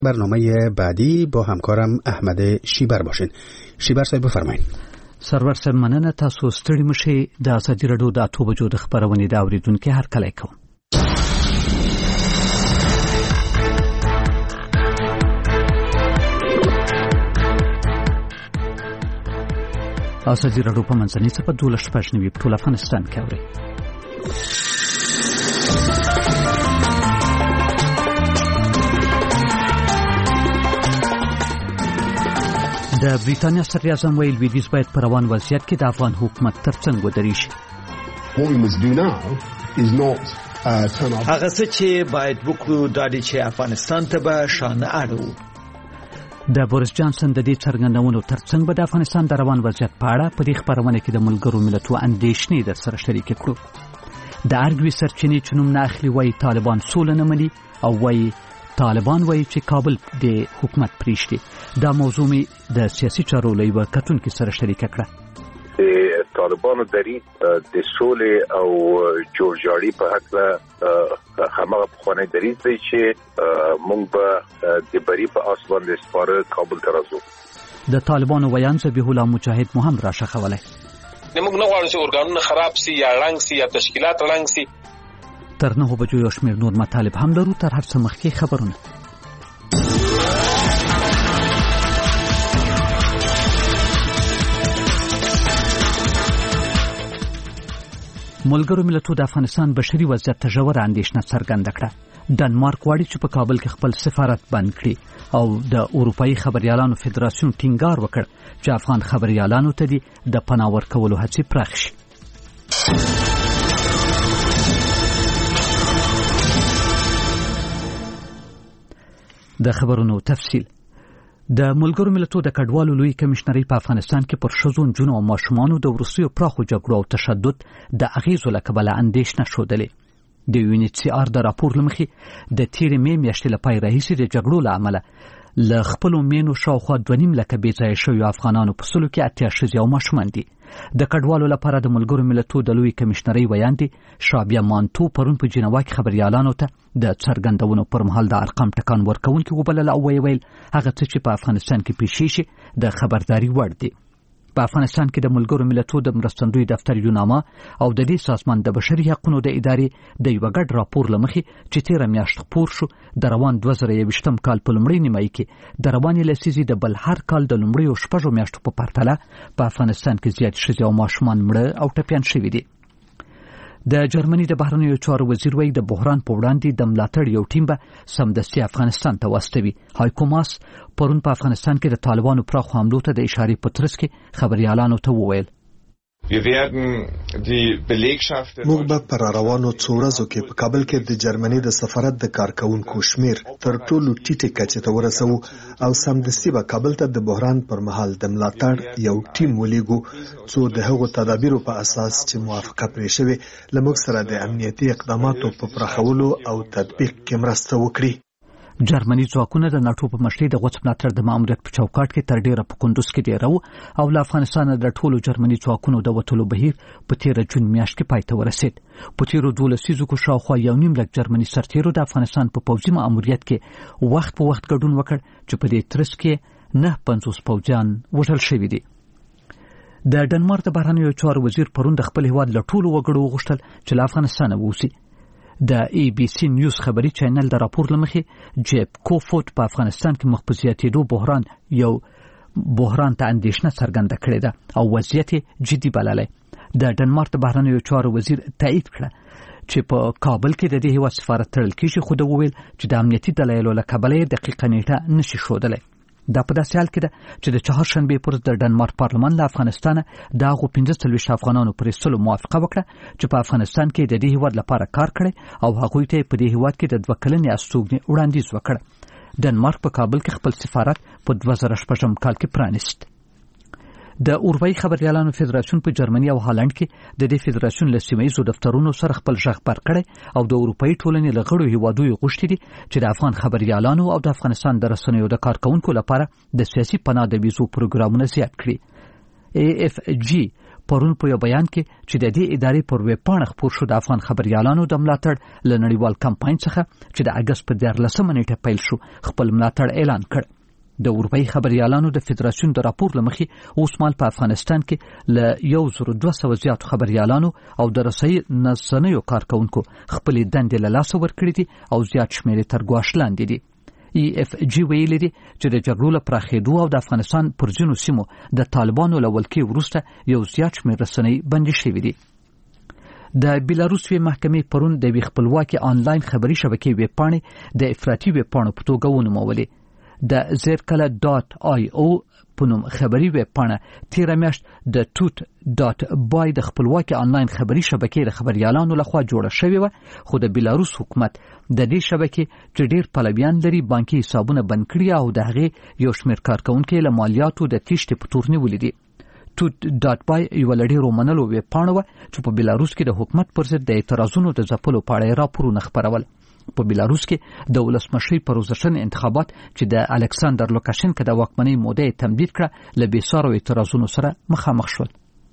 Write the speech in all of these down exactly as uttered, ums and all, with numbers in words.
برنامه بعدی با همکارم احمد شیبر باشین. شیبر صاحب بفرمایید. سرور صاحب مننه، تاسو ستړي مشي. د ازادي رادیو د اته بجو د خبرونې د اوریدونکو هر کله کوم. ازادي رادیو په منځني صفه دولس شپږ نوي په ټول افغانستان کې اوري. د بریټانیا صدر اعظم ویل لویدیځ باید په روان وضعیت کې د افغان حکومت ترڅنګ ودرېږي. هغه څه چې باید وکړو دا دی چې افغانستان ته به شانه اړو. د بوریس جانسن د دې څرګندونو ترڅنګ به د افغانستان د روان وضعیت په اړه په دې خبرونه کې د ملګرو ملتونو اندېښنې در سره شریکې کړو. د ارګوي سرچینې چې نوم نه اخلي وایي طالبان سوله نه مني او وایي طالبان وایي چې کابل د حکومت پریږدي. دا موضوع می د سیاسي چارو له یوه کتونکي سره شریکه کړه. د طالبانو دریځ د سولې او جوړجاړي په هکله هماغه پخوانی دریځ دی چې موږ به د بری په اسمان د سپاره کابل ته راځو. د طالبانو ویان ذبیح الله مجاهد مو هم راښخولی. موږ نه غواړو چې ارګانونه خراب سي یا ړنګ سي یا تشکیلات ړنګ سي. تر نهو بجو یو شمېر نور مطالب هم لرو. تر هر څه مخکې خبرونه. ملګرو ملتونو د افغانستان بشري وضعیت ته ژوره اندېښنه څرګنده کړه. ډنمارک غواړي چې په کابل کې خپل سفارت بند کړي او د اروپایي خبريالانو فدراسیون ټینګار وکړ چې افغان خبريالانو ته د پناه ورکولو هڅې پراخ شي. د خبرونو تفصیل. د ملګرو ملتونو د کډوالو لوی کمشنري په افغانستان کې پر ښځو، نجونو او ماشومانو د وروستیو پراخو جګړو او تشدد د اغیزو له کبله اندېښنه ښودلې. د یو ان ایچ سی آر د راپور له مخې د تېرې مې میاشتې له پای راهیسې د جګړو له امله له خپلو مینو شاوخوا دوه نیم لکه بې ځایه شویو افغانانو په سلو کې اتیا ښځې او ماشومان دي. د کډوالو لپاره د ملګرو ملتونو د لوی کمشنري ویان دي شابیه مانتو پرون په جنوا کې خبريالانو ته د څرګندونو پر مهال د ارقام ټکان ورکوونکي وبلل او ویل هغه څه چې په افغانستان کې پیښ شي د خبرداري وړ دي. په افغانستان کې د ملګرو ملتونو د مرستندوی دفتر یوناما او د دې سازمان د بشري حقوقو د ادارې د یو ګډ راپور لمخې چې تیره میاشت خپور شو د روان دوه زره یوویشتم کال په لومړۍ نیمایي کې د روانې لسیزې د بل هر کال د لومړیو شپږو میاشتو په پرتله په افغانستان کې زیات ښځې او ماشومان مړه او ټپیان شوي دي. د جرمني د بهرنیو چارو وزیر وایي د بحران په وړاندې د ملاتړ یو ټیم به سمدستي افغانستان ته واستوي. هایکو ماس پرون په افغانستان کې د طالبانو پراخو حملو ته د اشارې په ترڅ کې خبريالانو ته وویل موږ به پر روانو څو ورځو کې په کابل کې د جرمني د سفارت د کارکونکو شمیر تر ټولو ټیټه کچې ته ورسوو او سمدستي به کابل ته د بحران پر مهال د ملاتړ یو ټیم ولېږو څو د هغو تدابیرو په اساس چې موافقه پرې شوې له موږ سره د امنیتي اقداماتو په پراخولو او تطبیق کې مرسته وکړي. جرمني ځواکونه د ناټو په مشرۍ د غوڅ ملاتړ د ماموریت په چوکاټ کې تر ډیره په کندوز کې ډیرو او له افغانستانه د ټولو جرمني ځواکونو د وټولو بهیر په تیره جون میاشت کې پای ته ورسید. په تیرو دولس لسیزو کې شاوخوا یو نیم لک جرمني سرتیرو د افغانستان په پوځي ماموریت کې وخت په وخت ګډون وکړ چې په دې ترڅ کې نه پنځوس پوځیان وژل شوي دي. د ډنمارک د بهرنیو چارو وزیر پرون د خپل هیواد له ټولو وګړو وغوښتل چې له افغانستانه ووځي. د ای بی سی نیوز خبري چینل د راپور لمخې جیب کوفوت په افغانستان کې مخ په زیاتېدو بحران یو بحران ته اندېښنه څرګنده کړې ده او وضعیت جدي بللی. د ډنمارک د بهرنیو چارو وزیر تایید کړه چې په کابل کې د دې هیواد سفارت تړل کېږي، خو د وویل چې د امنیتي دلایلو له کبله یې دقیقه نیټه نشي ښودلی. دا په داسې حال کې ده چې د چهارشنبې پر د ډنمارک پارلمان له افغانستانه د هغو پنځه څلوېښت افغانانو پر ایستلو موافقه وکړه چې په افغانستان کې د دې هیواد لپاره کار کړی او هغوی ته په دې هیواد کې د دوه کلنې استوګنې وړاندیز وکړ. ډنمارک په کابل کې خپل سفارت په دوه زره شپږم کال کې پرانیست. د اروپایي خبريالانو فدراسیون په جرمني او هالند کې د دې فدراسیون له سیمه‌ییزو دفترونو سره خپل ژغ بر کړی او د اروپایي ټولنې له غړو هیوادونو غوښتي دي چې د افغان خبريالانو او د افغانستان د رسنیو د کارکونکو لپاره د سیاسي پناه د ویزو پروګرامونه زیات کړي. ای اف جی پرون په یو بیان کې چې د دې ادارې پر ویب پاڼه خپور شو د افغان خبريالانو د ملاتړ له نړیوال کمپاین څخه چې د اگست په دیارلسمه نیټه پیل شو خپل ملاتړ اعلان کړ. د اروپאי خبريالانو د فدراسیون د راپور لمخې اوس مال په افغانستان کې له یو زر دوه سوه زیات خبريالانو او د رسۍ نسنیو کارکونکو خپل دندې له لاسه ورکړې دي او زیات شمېر تر ګواښ لاندې دي. ای اف جی ویلي دي چې د جګړو له پراخېدو او د افغانستان پر ځینو سیمو د طالبانو له ولکې وروسته یو زیات شمېر رسنۍ بندي شوې دي. د بیلاروس وی محکمې پرون د وی خپلواکي آنلاین خبري شبکې ویب پاڼې د افراطي ویب پاڼو په توګه ونومولې. د زیرکله ډاټ آی او په نوم خبري ویب پاڼه تیر میاشت د ټوت ډاټ بای د خپلواکي آنلاین خبري شبکې د خبريالانو لخوا جوړه شوې و، خو د بیلاروس حکومت د دې شبکې چې ډېر پلویان لري بانکي حسابونه بند کړي او د هغې یو شمېر کارکونکو له مالیاتو د تیښتې په تور نیولې دي. ټوت ډاټ بای یو لړۍ رومنلو ویب پاڼه و چې په بیلاروس کې د حکومت پر ضد د اعتراضونو د ځپلو په اړه راپورونه خپرول. په بیلاروس کې د ولسمشرۍ پروزشن انتخابات چې د الکساندر لوکاشنکا د واکمنۍ موده تمدید کړه له بېسارو اعتراضونو سره مخامخ شول.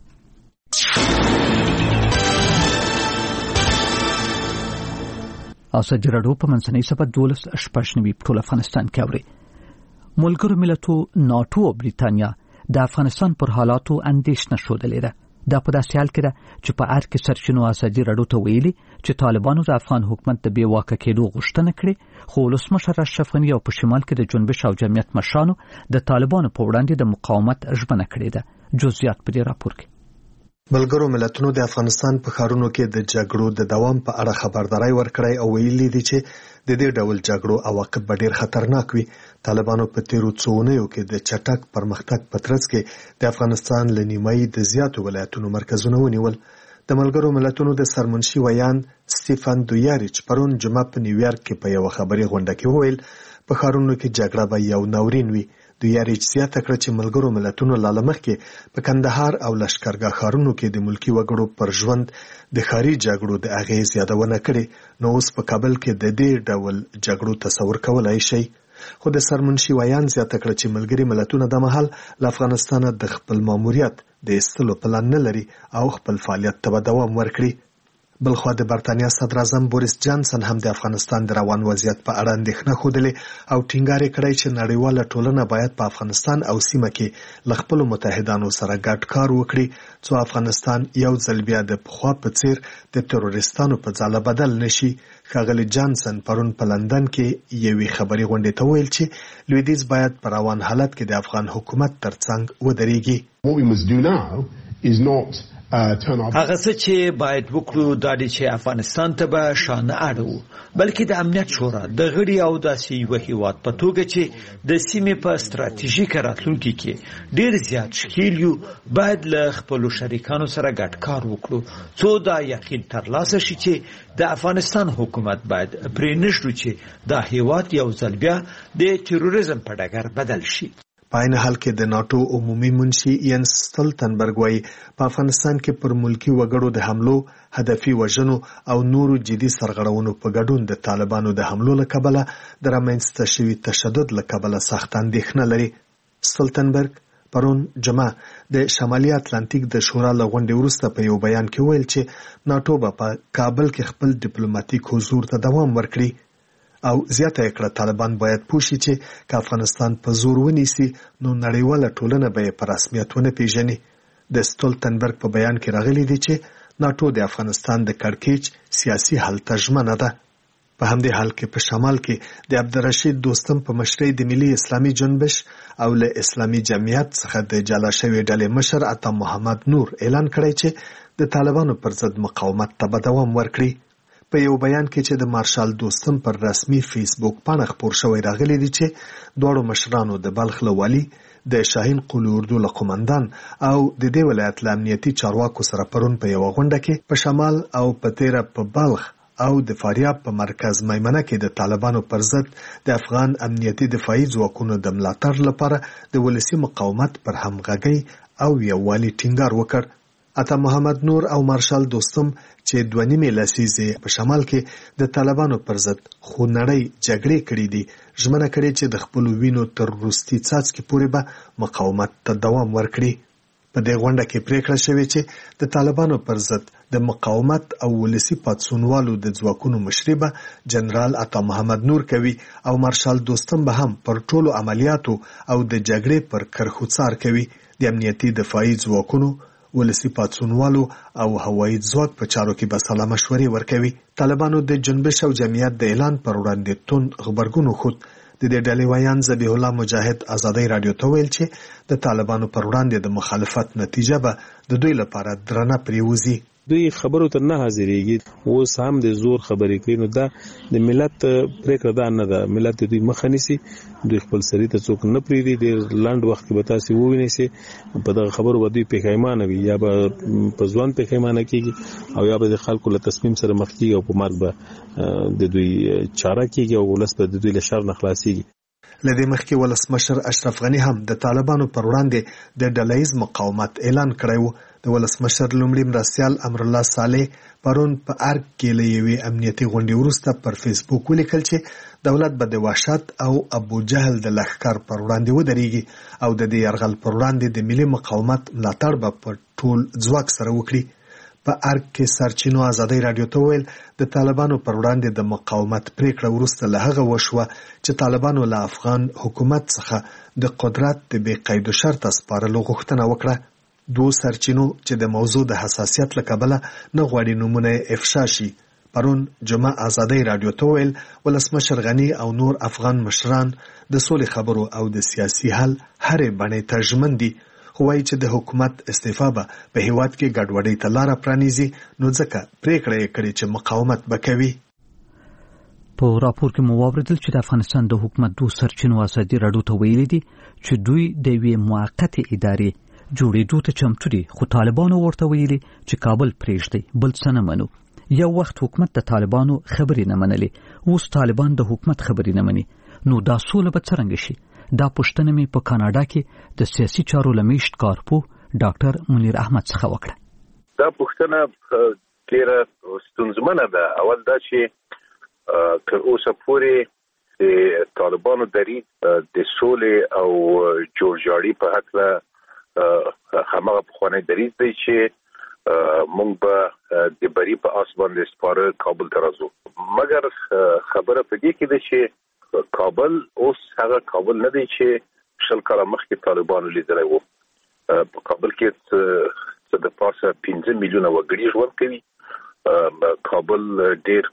او سجرادو په منځنۍ سبا دولس شپږ نوي په ټول افغانستان کې اوري. ملګرو ملتو ناتو او بریتانیا د افغانستان پر حالاتو اندېښنه ښودلې ده. دا په داسې حال کې ده چې په ار کې سرچینو ازادي راډیو ته ویلي چې طالبانو د افغان حکومت د بې واکه کېدو غوښتنه کړې، خو ولسمشر اشرف غني او په شمال کې د جنبش او جمعیت مشرانو د طالبانو په وړاندې د مقاومت ژمنه کړې ده. جزئیات په دې راپور کې. ملګرو ملتونو د افغانستان په ښارونو کې د جګړو د دوام په اړه خبرداري ورکړې او ویلي دي چې د دې ډول جګړو عواقب به ډېر خطرناک وي. طالبانو په تیرو څو اونیو کې د چټک پرمختګ په ترڅ کې د افغانستان له نیمایي د زیاتو ولایتونو مرکزونه ونیول. د ملګرو ملتونو د سرمنشي ویان سټیفن دویاریچ پرون جمعه په نیویارک کې په یو خبري غونډه کې وویل په ښارونو کې جګړه به یو ناورین وي. دویاریچ زیاته کړه چې ملګرو ملتونو لاله مخکې په کندهار او لشکرګاه ښارونو کې د ملکی وګړو پر ژوند د ښاري جګړو د اغېز یادونه کړې، نو اوس په کابل کې د دې ډول جګړو تصور کولای شي. خو د سرمنشي ویان زیاته کړه چې ملګري ملتونه د مهال له افغانستان د خپل ماموریت د ایستلو پلان نه لري او خپل فعالیت ته دوام ورکړي. بلخوا د برتانیا صدر اعظم بوریس جانسن هم د افغانستان د روان وضعیت په اړه اندېښنه ښودلې او ټینګار کړی چې نړیواله ټولنه باید په افغانستان او سیمه کې له خپلو متحدانو سره ګډ کار وکړي څو افغانستان یو ځل بیا د پخوا په څیر د تروریستانو په ځاله بدل نشي. ښاغلی جانسن پرون په لندن کې یوې خبري غونډې ته ویل چې لویدیځ باید په روان حالت کې د افغان حکومت ترڅنګ ودرېږي. هغه څه چې باید وکړو دا دی چې افغانستان ته به شانه اړو، بلکې د امنیت شورا د غړي او داسې یو هیواد په توګه چې د سیمې په ستراتیژیک راتلونکي کې ډیر زیات شکیل یو باید له خپل شریکانو سره ګډ کار وکړو څو دا یقین ترلاسه شي چې د افغانستان حکومت باید پرې نشو چې دا هیواد یو ځل بیا د تروریزم په ډګر بدل شي. په عین حال کې د ناتو عمومي منشي ینس ستولتنبرګ وايي په افغانستان کې پر ملکی وګړو د حملو، هدفي وژنو او نورو جدي سرغړونو په ګډون د طالبانو د حملو له کبله د رامنځته شوي تشدد له کبله سخت اندېښنه لري. ستولتنبرګ پرون جمعه د شمالي اتلانتیک د شورا له غونډې وروسته په یو بیان کې ویل چې ناتو به په کابل کې خپل ډیپلوماټیک حضور ته دوام ورکړي او زیاته کړه طالبان باید پوښي چې که افغانستان په زور ونیسي نو نړیواله ټولنه به په رسمیت ونه پیژني. د ستولتنبرګ په بیان کې راغلي دي چې ناتو د افغانستان د کړکېچ سیاسي حل ته ژمنه ده. په همدې حال کې په شمال کې د عبدالرشید دوستم په مشرۍ د ملي اسلامي جنبش او له اسلامي جمعیت څخه د جلا شوی ډلې مشر عطا محمد نور اعلان کړی چې د طالبانو پر ضد مقاومت ته به دوام ورکړي. په یو بیان کې چې د مارشال دوستم پر رسمي فیسبوک پاڼه خپور شوی راغلی دی چې دواړو مشرانو د بلخ له والي، د شاهین قلو اردو له قومندان او د دې ولایت له امنیتي چارواکو سره پرون په یو غونډه کې په شمال او په تیره په بلخ او د فاریاب په مرکز میمنه کې د طالبانو پر ضد د افغان امنیتي دفاعي ځواکونو د ملاتړ لپاره د ولسي مقاومت پر همغږۍ او یووالي ټینګار وکړ. عطا محمد نور او مارشال دوستم چې دوه نیمې لسیزې په شمال کې د طالبانو پر ضد خونړۍ جګړې کړې دي ژمنه کړې چې د خپلو وینو تر وروستي څاڅکي پورې به مقاومت ته دوام ورکړي. په دې غونډه کې پریکړه شوې چې د طالبانو پر ضد د مقاومت او ولسی پاتسونوالو د ځواکونو مشري به جنرال عطا محمد نور کوي او مارشال دوستم به هم پر ټولو عملیاتو او د جګړې پر کرخو څار کوي. د امنیتي دفاعي ځواکونو ولسی پاتسونوالو او هوایي ځواک په چارو کې به سلا مشورې ورکوي. طالبانو د جنبش او جمعیت د اعلان پر وړاندې تون خبرګون خود د دې ډلې ویان ذبیح الله مجاهد آزادۍ رادیو ته ویل چې د طالبانو پر وړاندې د مخالفت نتیجه به د دوی لپاره درنه پریوزي. دوی خبرو ته نه حاضرېږي، اوس هم د زور خبرې کوي. نو دا د ملت پریکړه ده نه ده، ملت دوی مخه نیسي، دوی خپل سری ته څوک نه پریږدي. ډېر لنډ وخت کې به تاسې ووینئ چې په دغه خبرو به دوی پښیمانه وي، یا به په ځوان پښیمانه کېږي او یا به د خلکو له تصمیم سره مخ کېږي او په مرګ به د دوی چاره کېږي او ولس به د دوی له شر نه خلاصېږي. له دې مخکې ولسمشر اشرف غني هم د طالبانو پر وړاندې د ډلهییز مقاومت اعلان کړی و. د ولسمشر لومړي مرستیال امرالله صالح پرون په ارګ کې له یوې امنیتي غونډې وروسته پر فیسبوک ولیکل چې دولت به د وحشت او ابو جهل د لښکر پر وړاندې ودرېږي او د دې یرغل پر وړاندې د ملي مقاومت ملاتړ به په ټول ځواک سره وکړي. په ارګ کې سرچینو آزادۍ رادیو ته ویل د طالبانو پر وړاندې د مقاومت پریکړه وروسته له هغه وشوه چې طالبانو له افغان حکومت څخه د قدرت د بې قید و شرطه سپارلو غوښتنه وکړه. دوه سرچینو چې د موضوع د حساسیت له کبله نه غواړي نومونه افشا شي پرون جمعه آزادۍ رادیو ته ویل ولسمشر غني او نور افغان مشران د سولې خبرو او د سیاسي حل هرې بڼې ته ژمن دي، خو وایي چې د حکومت استعفا به په هیواد کې ګډوډۍ ته لاره پرانیزي، نو ځکه پریکړه یې کړې چې مقاومت به کوي. په راپور کې مو واوریدل چې د افغانستان د حکومت دوه سرچینو آزادۍ رادیو ته ویلي دي چې دوی د یوې موقتې ادارې جوړېدو ته چمتو دي، خو طالبانو ورته ویلي چې کابل پرېږدي، بل څه نه منو. یو وخت حکومت د طالبانو خبرې نه منلې، اوس طالبان د حکومت خبرې نه مني. نو دا سوله به څرنګه شي؟ دا پوښتنه مې په کاناډا کې د سیاسي چارو لمیشت کارپو ډاکټر منیر احمد څخه وکړه. دا پوښتنه ډېره ستونزمنه ده. اول دا چې تر اوسه پورې د طالبانو دریځ د سولې او جوړجاړي په هکله هماغه پخوانی دریځ دی چې مونږ به د بری په آس باندې سپاره کابل ته راځو. مګر خبره په دې کې ده چې کابل اوس هغه کابل نه دی چې شل کاله مخکې طالبانو لیدلی وو. په کابل کې څه د پاسه پنځه میلیونه وګړي ژوند کوي. کابل ډېر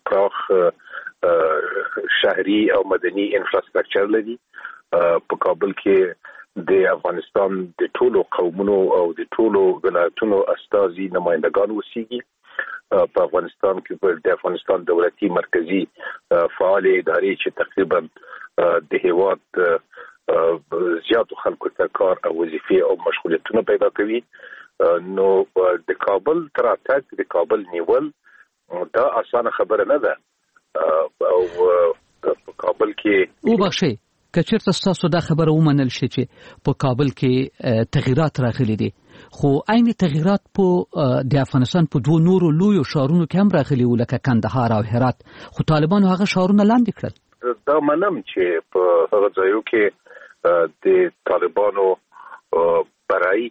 پراخ شهري او مدني انفراستراکچر لري. په کابل کې د افغانستان د ټولو قومونو او د ټولو ولایتونو استازي نمائندگان اوسېږي. په افغانستان کې د افغانستان دولتي مرکزی فعال ادارې چې تقریبا د هیواد زیاتو خلکو ته کار او وظیفې او مشغولیتونه پیدا کوي. نو د کابل تر اتاک د کابل نیول دا اسانه خبره نه ده. او په کابل کې وبخښئ کچېرته ستاسو دا خبره ومنل شي چې په کابل کې تغیرات راغلي دي، خو عین تغیرات په د افغانستان په دوه نورو لویو ښارونو کې هم راغلي وو لکه کندهار او هرات، خو طالبانو هغه ښارونه لاندې کړل. دا منم چې په هغه ځایو کې د طالبانو برای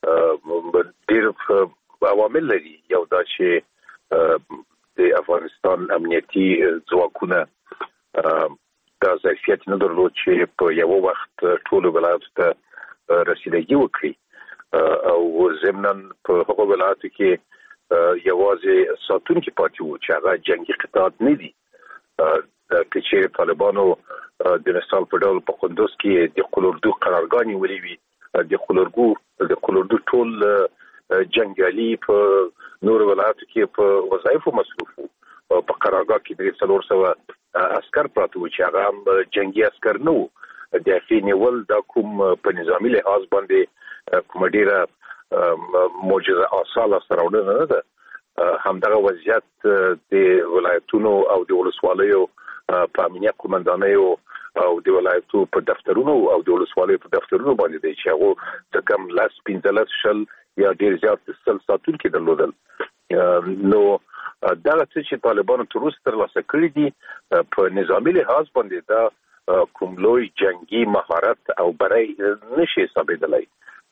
ډېر عوامل لري. یو دا چې د افغانستان امنیتي ځواکونه دا ظرفیت نه درلود چې په یو وخت ټولو ولایتو ته رسیدګي وکړي او ضمناً په هغو ولایتو کې یوازې ساتونکي پاتې وو چې هغه جنګي قطاعات نه دي. که چیرې طالبانو د مثال په ډول په قندوز کې د قلوردو قرارګاه نیولې وي، د قلوردو د قلوردو ټول جنګیالي په نورو ولایتو کې په وظایفو مصروف وو. په قرارګاه کې درې څلور سوه عسكر پراته وو چې هغه هم جنگي عسكر نه وو. د هغې نیول دا کوم په نظامي لحاظ باندې کومه ډېره معجزه آساله سره وړاندې نه ده. همدغه وضعیت د ولایتونو او د ولسوالیو په امنیت قومندانیو او د ولایتو په دفترونو او د ولسوالیو په دفترونو باندې دی چې هغه څه کم لس پنځلس شل یا ډېر زیات سل ساتونکي درلودل. نو دغه څه چې طالبانو تر اوسه ترلاسه کړي دي په نظامي لحاظ باندې دا کوم لوی جنگي مهارت او بری نشي ثابتېدلی.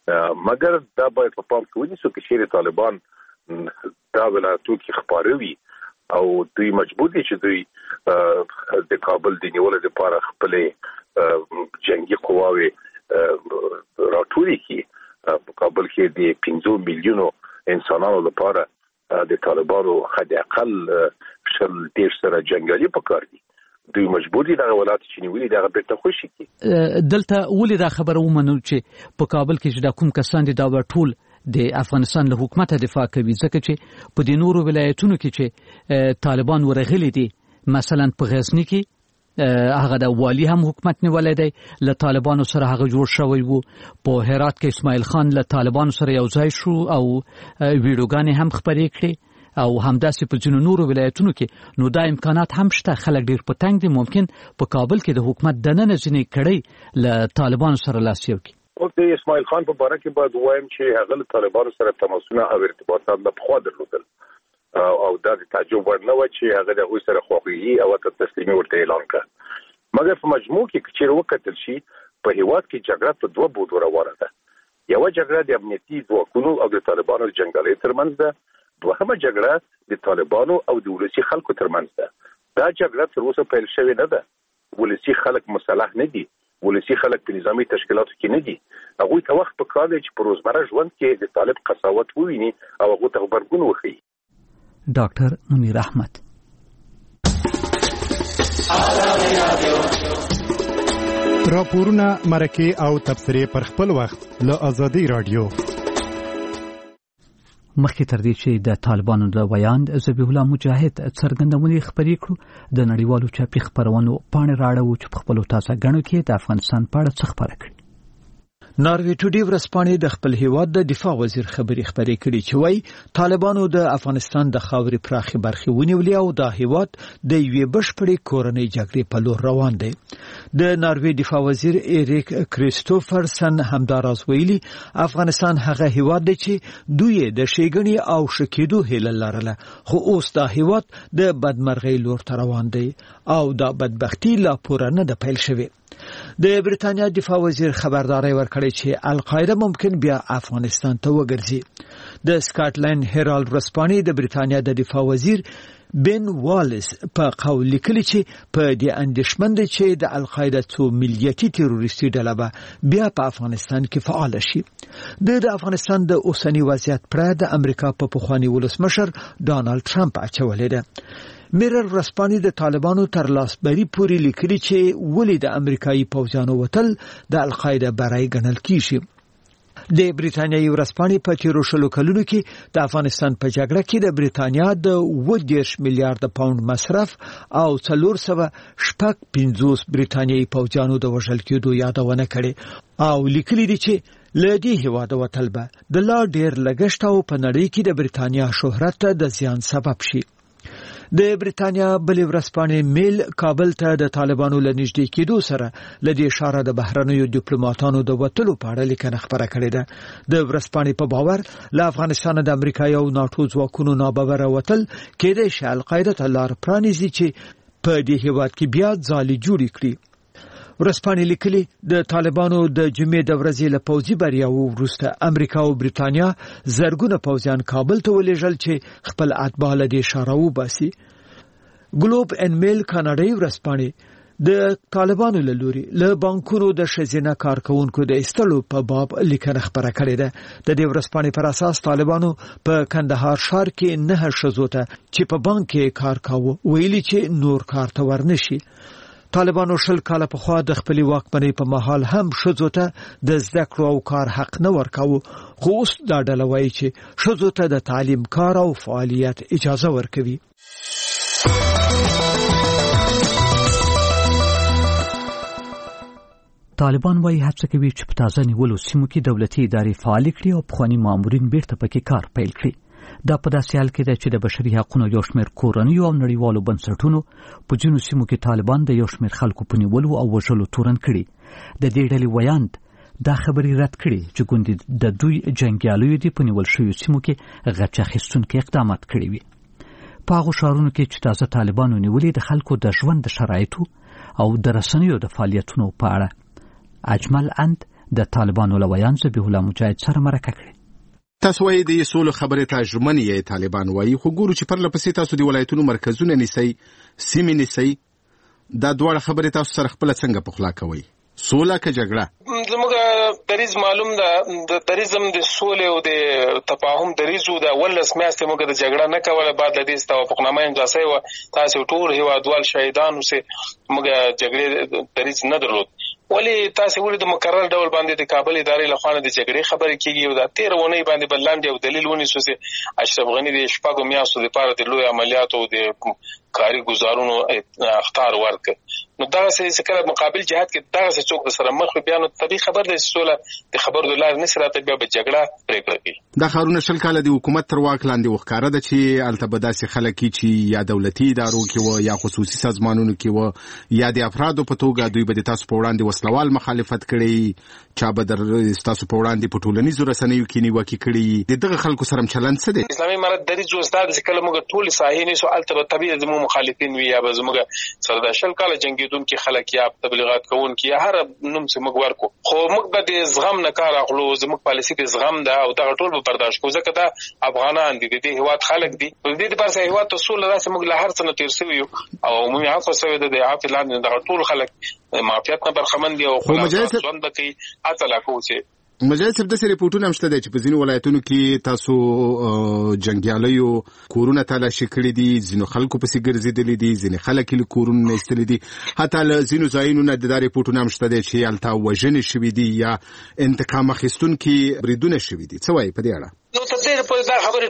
مګر دا باید په پام کې ونیسو چې شیر طالبان دا ولایتو کې خبروي او دوی مجبور دي چې دوی د کابل د نیولو لپاره خپل جنگي قواوي راټولي کی په کابل کې د پنځه میلیونو انسانانو لپاره د طالبانو حد اقل شل دیش سره جنگالي پکار دي دوی مجبور دي دا ولایت چې نیولې دا بیرته خوشي کی دلته ولې دا خبره ومنو چې په کابل کې چې دا کوم کسان دي دا ټول د افغانستان له حکومت دفاع کوي ځکه چې په د نورو ولایتونو کې چې طالبان ورغلي دي مثلا په غزنی کې هغه د والی هم حکومت نیولای دی له طالبانو سره هغه جوړ شوی وو په هرات کې اسماعیل خان له طالبانو سره یو ځای شو او ویډیوګانې هم خپرې کړې او همداسې په ځینو نورو ولایتونو کې نو دا امکانات هم شته خلک ډیر په تنګ دي ممکن په کابل کې د حکومت دننه ځینې کړي له طالبانو سره لاس یو کی او د اسماعیل خان په باره کې باید وایم چې هغه له طالبانو سره تماسونه او ارتباطات له پخوا درلودل او دا د تعجب وړ نه و چې هغه د هغوی سره خواخوږي او تسلیمي ورته اعلان کړ مګر په مجموع کې چې وکتل شي په هیواد کې جګړه په دوه بودو روانه ده یو جګړه د امنیتي ځواکونو او د طالبانو جنگالي ترمنځ ده دوهمه جګړه د طالبانو او د ولسي خلکو ترمنځ ده دا جګړه تر اوسه پیل شوې نه ده ولسي خلک مسلح نه دي ولسي خلک په نظامی تشکیلاتو کې نه دي هغه ته وخت په کار دی چې په روزمره ژوند کې د طالب قساوت وویني او هغه ته خبرګون وښيي ډاکټر منیر احمد راپورونه مرکه او تبصره پر خپل وخت له ازادي رادیو مخکې تر دې چې د طالبانو د ویاند ذبیح الله مجاهد څرګندونې خبرې کړو د نړیوالو چاپي خبرونو پاڼې راړو چې په خپل تازه غنو کې د افغانستان په اړه څه خبره کړي ناروی ټوډی ورځپاڼې د خپل هیواد د دفاع وزیر خبري خبرې کړي چې وایي طالبانو د افغانستان د خاورې پراخي برخې ونیولې او د هیواد د یوې بشپړې کورنۍ جګړې په لور روان دي د ناروی دفاع وزیر ایریک کریستوفرسن همداراز ویلي افغانستان هغه هیواد دی چې دوی د شیګنی او شکیدو هیله لرله خو اوس د هیواد د بدمرغۍ لور ته روان دی او د بدبختی لا پوره نه د پیل شوی د بریتانیا دفاع وزیر خبرداري ورکړی چې القاعده ممکن بیا افغانستان ته وګرځي د سکاټلند هیرالد ورځپاڼې د بریتانیا د دفاع وزیر بن والیس په قول لیکلی چې په دې اندیشمند چې د القاعده څو ملیتي تروریستي ډله به بیا په افغانستان کې فعال شي د افغانستان د اوسنی وضعیت پر د امریکا په پخوانی ولسمشر ډانلډ ټرمپ اچولې ده میرر ورځپاڼې د طالبانو تر لاسبري پورې لیکلي چې ولې د امریکایي پوځیانو وتل د القاعده برای ګڼل کیږي د بریتانیايي ورځپاڼې په تیرو شلو کلونو کې د افغانستان په جګړه کې د بریتانیا د اووه دېرش میلیارډ پاوند مصرف او څلور سوه شپږ پنځوس بریتانیايي پوځیانو د وژل کېدو یادونه کړې او لیکلي دي چې لدی هیواد وتل به د لا ډیر لګښت او په نړۍ کې د بریتانیا شهرت د زیان سبب شي د بریتانیا بلې ورځپاڼې میل کابل ته د طالبانو له نږدې کېدو سره لدی اشاره د بهرنیو ډیپلوماټانو د وټلو په اړه لیکنه خبره کړې ده د ورځپاڼې په باور له افغانستان د امریکا او ناتو ځواکونو ناببره وټل کېدای شي القاعده ته لار پرانیزي چې په دې هیواد کې بیا ځالي جوړ کړي ورځپاڼې لیکلي د طالبانو د جمعې د ورځې له پوځي بریاو وروسته امریکا او بریتانیا زرګونه پوځیان کابل ته ولېږل چې خپل اتباع له دې اشاره وباسي ګلوب ان میل کاناډایي ورځپاڼې د طالبانو له لوري له بانکونو د ښځینه کارکونکو د ایستلو په باب لیکنه خبره کړې ده د دې ورځپاڼې پر اساس طالبانو په کندهار ښار کې نه ښځو ته چې په بانک کې کار کاوه ویلي چې نور کار ته ورنشي طالبانو شل کاله په خوا د خپل واکمنۍ په مهال هم ښځو ته د زده کړو او کار حق نه ورکاوه خو اوس دا ډله وایي چې ښځو ته د تعلیم کار او فعالیت اجازه ورکوي طالبان وايي هڅه کوي چې په تازه نیولو سیمو کې دولتي ادارې فعال کړي او پخوانی مامورین بیرته پکې کار پیل کړي دا په داسې حال کې ده چې د بشري حقوقو یو شمېر کورنیو او نړیوالو بنسټونو په ځینو سیمو کې طالبان د یو شمېر خلکو په نیولو او وژلو تورن کړي د دې ډلې ویاند دا خبرې رد کړي چې ګوندې د دوی جنګیالیو دي په نیول شویو سیمو کې غچ اخیستونکي اقدامات کړي وي په هغو ښارونو کې چې تازه طالبانو نیولې د خلکو د ژوند د شرایطو او د رسنیو د فعالیتونو په اړه اجمل اند د طالبانو لویان ذبیح الله مجاهد سره مرکه کړې. تاسو وایي د سولو خبرې ته ژمن یې طالبان وایي، خو ګورو چې پرله پسې تاسو د ولایتونو مرکزونه نیسئ، سیمې نیسئ، دا دواړه خبرې تاسو سره خپله څنګه پخلا کوئ؟ سوله که جګړه؟ زموږ دریځ معلوم ده، د دریځم د سولې او د تفاهم دریځ و. د ولس میاشتې موږ د جګړه نه کوله، بعد له دې توافقنامه امضا شوې وه، تاسو ټول هېوادوال شهیدان اوسئ، موږ جګړې دریځ نه درلود. ولې تاسو ولې د مکرر ډول باندې د کابل ادارې له خوا د جګړې خبرې کیږي او د تیر ونی باندې بلند یو دلیل ونیسو چې اشرف غنی د شپږو میاشتو لپاره د لوی عملیاتو او د کاري گزارونو اختیار ورکړ؟ نو دا څه کله مقابل جهاد کې دا څه څوک سره مخ بیان طبي خبر د سوله د خبر د لار نشي راته بیا به جګړه پریکړه کوي. دا خارونه شل کاله د حکومت تر واک لاندې وښکاره ده چې التبدا سي خلک چې یا دولتي ادارو کې و یا خصوصي سازمانونو کې و یا د افرادو په توګه دوی به د تاسو په وړاندې وسلوال مخالفت کړي، چا به در تاسو په وړاندې په ټولنیزو رسنیو کې نیوکې کړي. د دغه خلکو سره چلند څه دی؟ اسلامي امارت دریځ استاد چې کله موږ ټول ساحې نه سو التبه طبيعي زمو مخالفین وي یا به زموږ سره د شل کاله جنگیدونکو خلک یا تبلیغات کوونکي یا هر نوم چې موږ ورکو، خو موږ به د زغم نه کار اخلو. زموږ پالیسي د زغم ده او دا ټول به برداشت کوو، ځکه دا افغانان دي، د هیواد خلک دي، د دې لپاره چې هیواد ته سوله راسي موږ له هر څه نه تیر شوی یو او عمومي عفو شوی د عفو لاندې د ټول خلک معافیت نه برخمن دي او خپل ژوند کوي. اته لا کوو چې مجاهد صاحب داسې ریپورټونه هم شته دی چې په ځینو ولایتونو کې تاسو جنګیالیو کورونه تالاشي کړي دي، ځینو خلکو پسې ګرځېدلي دي، ځینې خلک یې له کورونو نه ایستلي دي، حتی له ځینو ځایونو نه دا ریپورټونه هم شته دی چې هلته وژنې شوي دي یا انتقام اخیستونکي بریدونه شوي دي. څه وایي په دې اړه؟ نو تر دې پورې دا خبرې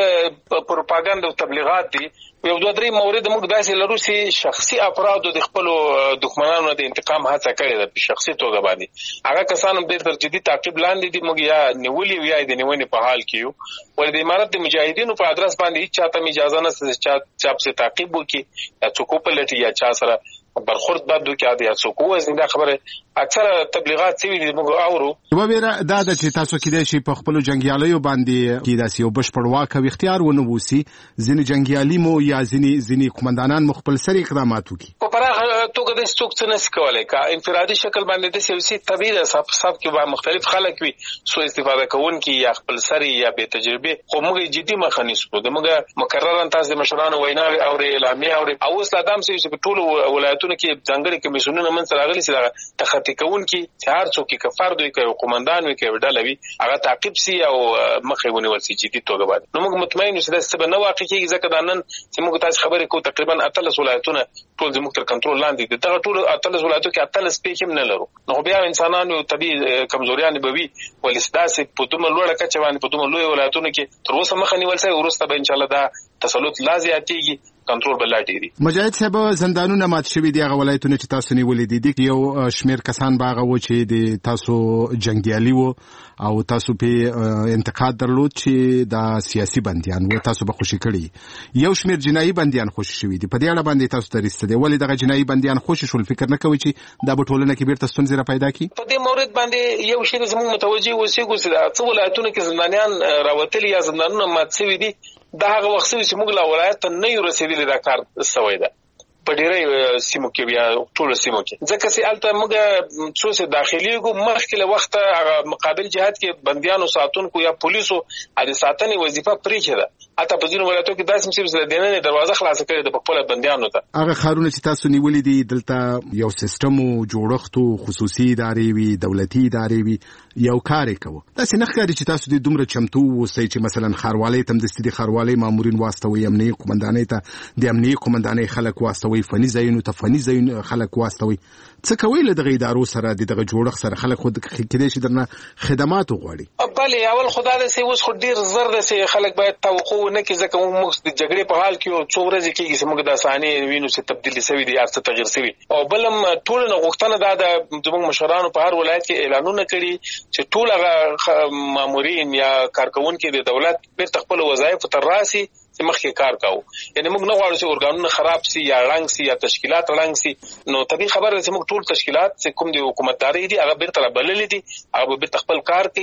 ټول پروپاګاندا او تبلیغات دي. یو دوه درې مورد موږ داسې لرو چې شخصي افراد د خپل دښمنانو د انتقام هڅه کړې ده په شخصي توګه باندې. هغه کسان هم ډېر تر جدي تعقیب لاندې دي، موږ یا نیولې یا د نیونې په حال کې یو. ولې د امارت د مجاهدینو په ادرس باندې هیڅ چاته اجازه نشته چې چا په تعقیب وکړي یا څوک په لټي یا چا سره برخورد بد وکړي یا څوک وځي. دا خبره اکثره تبلیغات سی دي موږ اورو. یو بیره دا د چې تاسو کې د شي په خپل جنگیالیو باندې کې داسې یو بشپړ واک او اختیار ونه وسی، ځینې جنگیالي مو یا ځینې ځینې قومندانان مخبل سری اقدامات وکړي. په پراخه توګه د څوک څه نس کولای کا انفرادي شکل باندې د سیاسي طبيعي د صف صف کې به مختلف خلک وي سو استفاده کوونکي یا خپل سری یا به تجربه، خو موږ جدي مخه نیسو. د موږ مکررن تاسو د مشرانو ویناوي او اعلامیه او او اسلام سي په ټولو ولایتونو کې ځانګړي کمیسیونونه من سره غلي سي تخطي کوونکي چې هر څوک کې فرد وي کوي قومندان وي کوي ډله وي هغه تعقیب سي او مخه ونیول سي جدي توګه باندې. نو موږ مطمئن یو چې دا څه به نه واقع کیږي، ځکه دا نن چې موږ تاسو خبرې کوو تقریبا اتلس ولایتونه ټول زموږ تر کنټرول لاندې دي. دا ټول اتلس ولایتونو کې اتلس پیښ هم نه لرو. نو بیا انسانانو طبيعي کمزوریان به وي، ولې ستاسو په دومره لوړه کچه باندې په دومره لوی ولایتونو کې تر اوسه مخه نیول سي، ورسته به ان شاء الله دا تسلط لا زیاتېږي، کنټرول بل لاټيري. مجاهد صاحب زندانونه مات شوي دي، هغه ولایتونه چې تاسو نیولې دي دي یو شمیر کسان باغه و چې د تاسو جنگیالي وو او تاسو په انتقاد درلود چې دا سیاسي بنديان و، تاسو به خوشي کړی. یو شمیر جنایي بنديان خوشي شوي دي، په دې اړه باندې تاسو درسته دي ولې دغه جنایي بنديان خوشي شول؟ فکر نه کوي چې دا په ټولنه کې بیرته ستونزې را پیدا کړي؟ په دې مورد باندې یو شی زموږ متوجي اوسېږو چې دا څو ولایتونه کې زندانیان راوتلي یا زندانونه مات شوي دي. دا هغه وخت چې موږ لا ولایت ته نه یو رسیدلي دا کار سوی ده په ډیری سیمو کې بیا ټول سیمو کې، ځکه چې البته موږ څو څه داخلي کو مخکې له وخت هغه مقابل جهاد کې بنديانو ساتونکو یا پولیسو د ساتنې وظیفه پرې ده. اته په ځینو ولایتونو کې داسې چې د دینه دروازه خلاص کړي د خپل بنديانو ته. هغه خارونه چې تاسو نیولې دي دلته یو سیستم او جوړښت او خصوصي ادارې وي، دولتي ادارې وي، یو کار کوي. داسې نه ښکاري چې تاسو د دومره چمتو اوسئ چې مثلا خاروالۍ تم د ستدي خاروالۍ مامورین واسطوي، امنیي قومندانۍ ته د امنیي قومندانۍ خلک واسطوي، فني ځایونو ته فني ځایونو خلک واسطوي. څه کوي له دغه ادارو سره د دغه جوړښت سره خلک خود کېدای شي درنه خدمات وغواړي؟ بله اول خدای دې سي اوس خو ډیر زر ده چې خلک باید توقع نه کوي، ځکه موږ د جګړې په حال کې څو ورځې کېږي چې موږ د ثانیې وینو چې تبدیلی شوی دی یا څه تغیر شوی. او بلم ټول نه غوښتنه دا د زموږ مشرانو په هر ولایت کې اعلانونه کړي چې ټول هغه مامورین یا کارکونکي د دولت بیرته خپل وظایف ته راسي چې مخکې کار کاوه. یعنی موږ نه غواړو چې اورګانونه خراب سي یا رنګ سي یا تشکیلات رنګ سي. نو طبيعي خبره ده چې موږ ټول تشکیلات چې کوم دي حکومتداري دي هغه بیرته بللې دي، هغه بیرته خپل کار کوي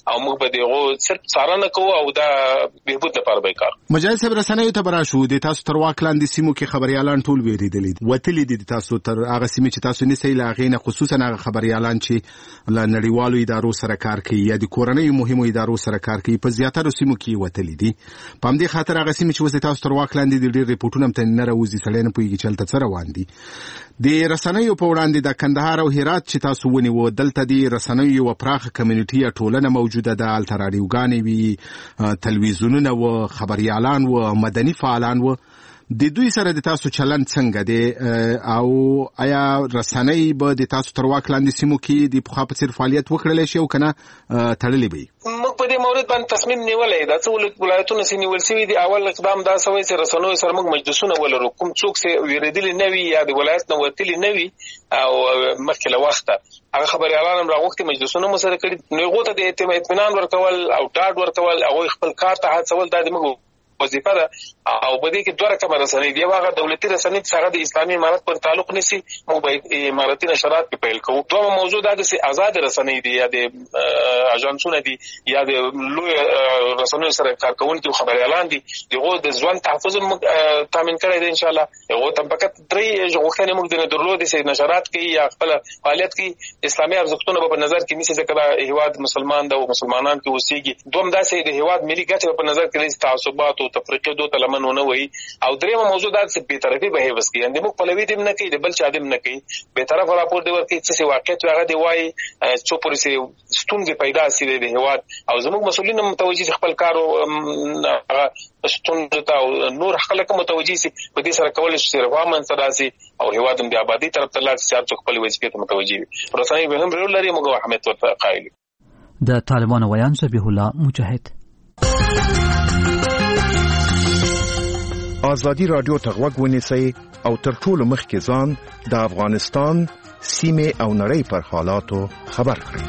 او موږ به دغه صرف څارنه کوو او دا بهبود لپاره به کار. مجاهد صاحب رسنیو ته برا شو د تاسو تر واک لاندې سیمو کې خبريالان ټول ویریدلې وتلې دي تاسو تر هغه سیمه چې تاسو نه سي لاغینه خصوصا هغه خبريالان چې له نړیوالو ادارو سره کار کوي یا د کورنۍ مهمو ادارو سره کار کوي په زیاتره سیمو کې وتلې دي. په همدې خاطر هغه سیمه چې وځي تاسو تر واک لاندې د ډېر ریپورتونو هم ته نه راوځي سړی نه پوهیږي چې هلته څه روان دي. د رسنیو په وړاندې د کندهار او هرات چې تاسو ونیو دلته د رسنیو یو پراخه کمیونټي یا ټولنه موجوده ده، هلته راډیوګانې وي، تلویزیونونه و، خبريالان و، مدني فعالان و. د دوی سره د تاسو چلند څنګه دی او آیا رسنۍ به د تاسو تر واک لاندې سیمو کې د پخوا په څیر فعالیت وکړلی شي او کنه تړلې به؟ موږ په دې مورد باندې تصمیم نیولای دا څه ولایتونه سي نیول سوي دي. اول اقدام دا سوي چې رسنوي سره موږ مجلسونه ولرو، کوم څوک چې ویریدلی نه وي یا د ولایت نه وتلی نه وي او مخکې له وخته هغه خبريالان هم راغوښتي مجلسونه مو سره کړي، نو هغه ته د اطمینان ورکول او ډاډ ورکول او خپل کار ته هڅول دا د موږ وظیفه ده. او په دې کې دوه رقم رسنۍ دی، هغه دولتي رسنۍ چې هغه د اسلامي امارت پر تعلق نشي، موږ باید امارتي نشرات په پیل کوو. دوه موضوع دا د آزاد رسنۍ دی یا د اژانسونه دي یا د لوی رسنۍ سره کارکونکي خبريالان دي، دغه د ځوان تحفظ تامین کړی دی ان شاء الله. هغه تم فقط درې غوښتنې موږ د درلود چې نشرات کې یا خپل فعالیت کې اسلامي ارزښتونه په نظر کې نیسي، ځکه هیواد مسلمان ده او مسلمانان کې اوسېږي. دوم دا چې د هیواد ملي ګټې په نظر کې نیسي، تعصبات او تفریقې دوه تلمنونه وي. او درېمه موضوع دا چې به طرفي به هیوس کې اندې موږ په لوي دې نه کې د بل چا دې نه کې به طرف راپور دی ورکې چې واقعیت هغه دی وای چې پوره سي ستونزې پیدا سي د هیواد او زموږ مسؤلین متوجي خپل کار او ستونزې ته او نور خلک متوجي سي په دې سره کول شي روان سره سي او هیواد د آبادی طرف ته لاړ سي چې خپل وظیفه ته متوجي وي. رسنۍ به هم رول لري. موږ اهمیت ورته قایل. د طالبانو ویان ذبیح الله مجاهد. آزادی رادیو ته غوږ ونیسئ او تر ټولو مخکې ځان د افغانستان سیمې او نړۍ پر حالاتو خبر کړئ.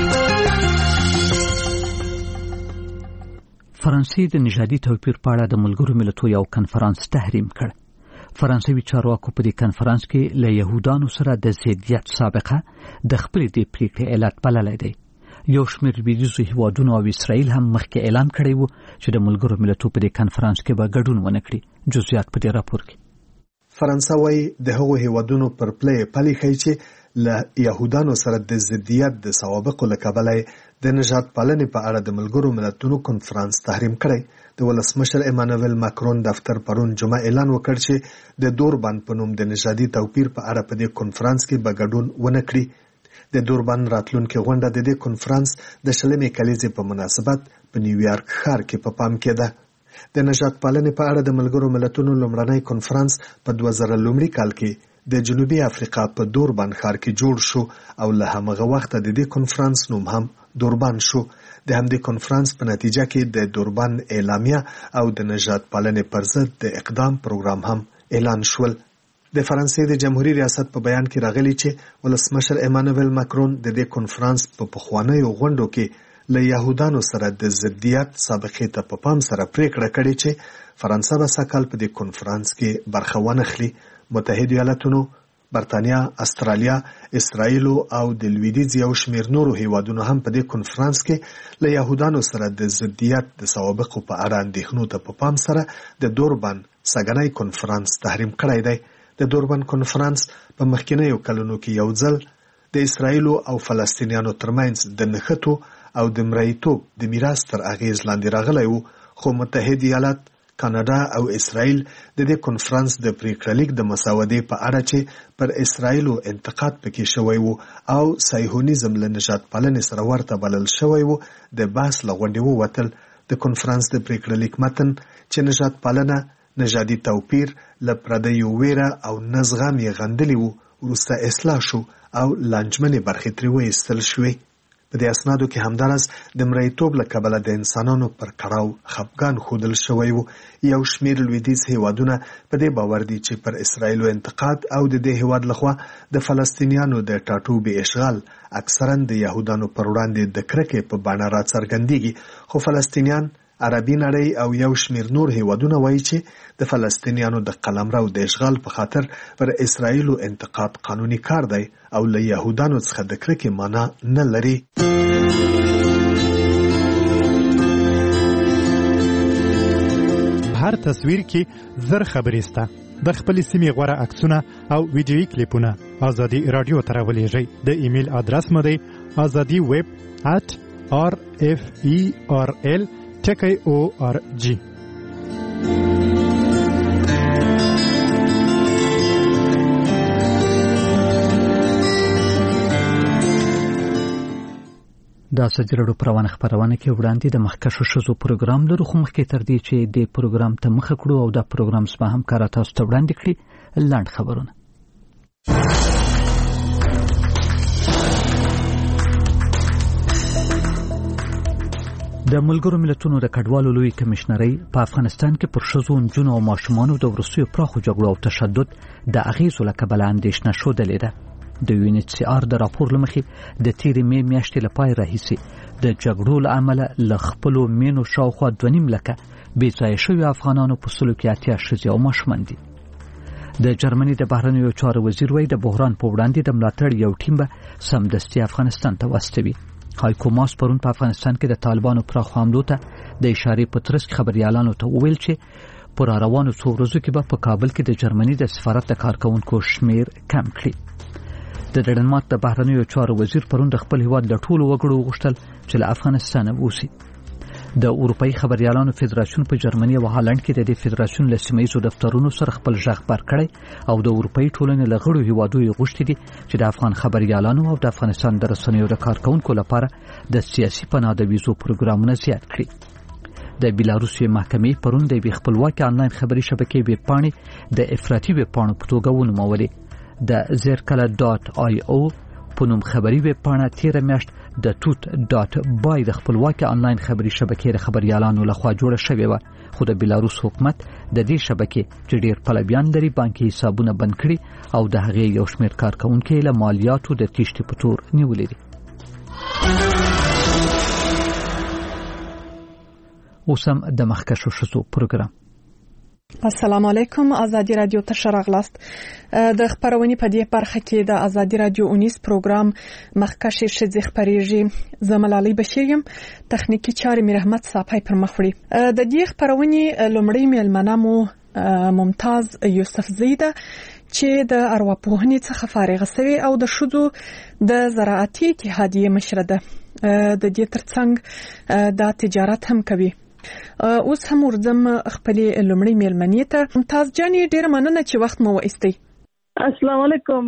فرانسې د نژادي توپیر په اړه د ملګرو ملتونو یو کنفرانس تحریم کړ. فرانسوي چارواکو په دې کنفرانس کې له يهودانو سره د ضدیت سابقه د خپل د پریکړې علت بللی دی. یو شمېر لویدیځو هیوادونو او اسرائیل هم مخکې اعلان کړی و چې د ملګرو ملتونو په دې کنفرانس کې به ګډون ونه کړي. جزئیات په دې راپور کې. فرانسه وايي د هغو هیوادونو پر پلي پلي کوي چې له يهودانو سره د ضدیت د سوابقو له کبله د نژاد پالنې په اړه د ملګرو ملتونو کنفرانس تحریم کړی. د ولسمشر ایمانوئل ماکرون دفتر پرون جمعه اعلان وکړ چې د دوربان په نوم د نژادي توپیر په اړه په دې کنفرانس کې به ګډون ونه کړي. د دوربان راتلونکي غونډه د دې کنفرانس د شلمې کلیزې په مناسبت په نیویارک ښار کې په پام کې ده. د نژاد پالنې په اړه د ملګرو ملتونو لومړنی کنفرانس په دوه زره لومړي کال کې د جنوبي افریقا په دوربان ښار کې جوړ شو او له همغه وخته د دې کنفرانس نوم هم دوربان شو. د همدې کنفرانس په نتیجه کې د دوربان اعلامیه او د نژاد پالنې پر ضد د اقدام پروګرام هم اعلان شول. د فرانسې د جمهوریت ریاست په بیان کې راغلی چې ولسمشر ایمانوئل ماکرون د دې کنفرانس په پخوانیو غونډو کې له يهودانو سره د ضدیت سابقې ته په پام سره پریکړه کړې چې فرانسه به سکهال په دې کنفرانس کې برخه ونخلي. متحده ایالاتونو، برتانیا، استرالیا، اسرائیل او د لویدیځ یو شمېر نورو هیوادونو هم په دې کنفرانس کې له يهودانو سره د ضدیت د سوابقو په اړه اندېښنو ته په پام سره د دوربان سګنی کنفرانس تحریم کړی دی. د دوربان کنفرانس په مخکینیو کلونو کې یو ځل د اسرائیل او فلسطینیانو ترمنځ د نښتو او د مریتوب د میراث تر اغیز لاندې راغلی و، خو متحده ایالات، کاناډا او اسرائیل د دې کنفرانس د پریکړه لیک د مساودې په اړه چې پر اسرائیل انتقاد پکې شوی و او صهیونیزم له نژاد پالنې سره ورته بلل شوی و د بحث له غونډې ووتل. د کنفرانس د پریکړه لیک متن چې نژاد پالنه، نژادي توپیر، له پردیو ویره او نزغم یې غندلی و، وروسته اصلاح شو او لانجمنې برخې ترې وایستل شوې. په دې اسنادو کې همدارس د مریتوب له کبله د انسانانو پر کړاو خفګان ښودل شوی و. یو شمېر لویدیځ هیوادونه په دې باور دي چې پر اسرائیلو انتقاد او د دې هیواد لخوا د فلسطینیانو د ټاټوبې اشغال اکثرا د یهودانو پر وړاندې د کرکې په بڼه راڅرګندېږي، خو فلسطینیان، عربي نړۍ او یو شمېر نور هیوادونه وایي چې د فلسطینیانو د قلمرو د اشغال په خاطر پر اسرائیلو انتقاد قانوني کار دی او له یهودانو څخه د کرکې معنا نه لري. هر تصویر کې زر خبرې سته. د خپل سیمې غوړه عکسونه او ویډیويي کلیپونه ازادي رادیو ته راولېږئ. د ایمیل ادرس مو دی azadi web at r f e r l ټکی او ار جی. د ازادي رادیو پروانه خبرونه کې وړاندې د مخکښو شذو پروګرام لرو، خو مخکې تر دې چې د پروګرام ته مخه کړو او د پروګرام سپه هم کار تاسو ته وړاندې کړی لاند خبرونه. د ملګرو ملتونو د کډوالو لوی کمشنري په افغانستان کې پر شذو، نجونو او ماشومانو د وروستیو پراخو جګړو او تشدد د اغیزو له کبله اندېښنه شودلې ده. د یو ان ایچ سی آر د راپور لمخې د تیرې مې میاشتې لپاره راهیسې د جګړو له امله له خپلو مینو شاوخوا دوه نیم لکه بې ځایه شوي افغانانو په سلو کې اتیا ښځې او ماشومان دي. د جرمني د بهرنیو چارو وزیر وایي د بحران په وړاندې د ملاتړ یو ټیم به سمدستي افغانستان ته واستوي. هایکو ماس پرون په افغانستان کې د طالبانو پراخ حملو ته د اشارې په ترڅ کې خبريالانو ته وویل چې پر روانو څو ورځو کې به په کابل کې د جرمني د سفارت د کارکونکو شمیر کم کړي. د ډنمارک د بهرنیو چارو وزیر پرون د خپل هیواد له ټولو وګړو وغوښتل چې له افغانستان ووځي. د اروپאי خبريالانو فدراسیون په جرمني او هالند کې د دې فدراسیون له سیمایي دفترونو سره خپل ژغ بار کړی او د اروپאי ټولنې له غړو هیوادو یې غوښتي دي چې د افغان خبريالانو او د افغانستان د رسنیو د کارکونکو لپاره د سیاسي پناه د ویزو پروګرامونه زیات کړي. د بیلاروسي محکمې پرون د خپلواکي انلاین خبري شبکې ویب پاڼې د افراطي ویب پاڼو په توګه ونومولې. د زرکله ډاټ آی او په نوم خبري ویب پاڼه تیر میاشت د توت ډاټ بای د خپلواکي انلاین خبري شبکې د خبريالانو لخوا جوړه شوې و، خو د بیلاروس حکومت د دې شبکې چې ډېر پلویان لري بانکي حسابونه بند کړي او د هغې یو شمېر کارکونکو له مالیاتو د تیښتې په تور نیولې دي. اوس هم د مخکښو شذو پروګرام. السلام علیکم. ازادي رادیو ته شراغلاست. د خبرونې په دې برخه کې د ازادي رادیو اونیس پروګرام مخکښې ښځې خبرېږي. زملالي بشیر تخنیکی چارې مې رحمت صاحب پر مخ وړي. د دې خبرونې لومړی مېلمنه مو ممتاز یوسف زیده چې د ارواپوهنې څخه فارغ شوی او د شذو د زراعتي اتحادیې مشره ده. د دې ترڅنګ د تجارت هم کوي. اوس هم ورځم خپل لومړی مېلمنې ته. ممتاز جانې ډېر مننه چې وخت مو وایستئ. السلام علیکم.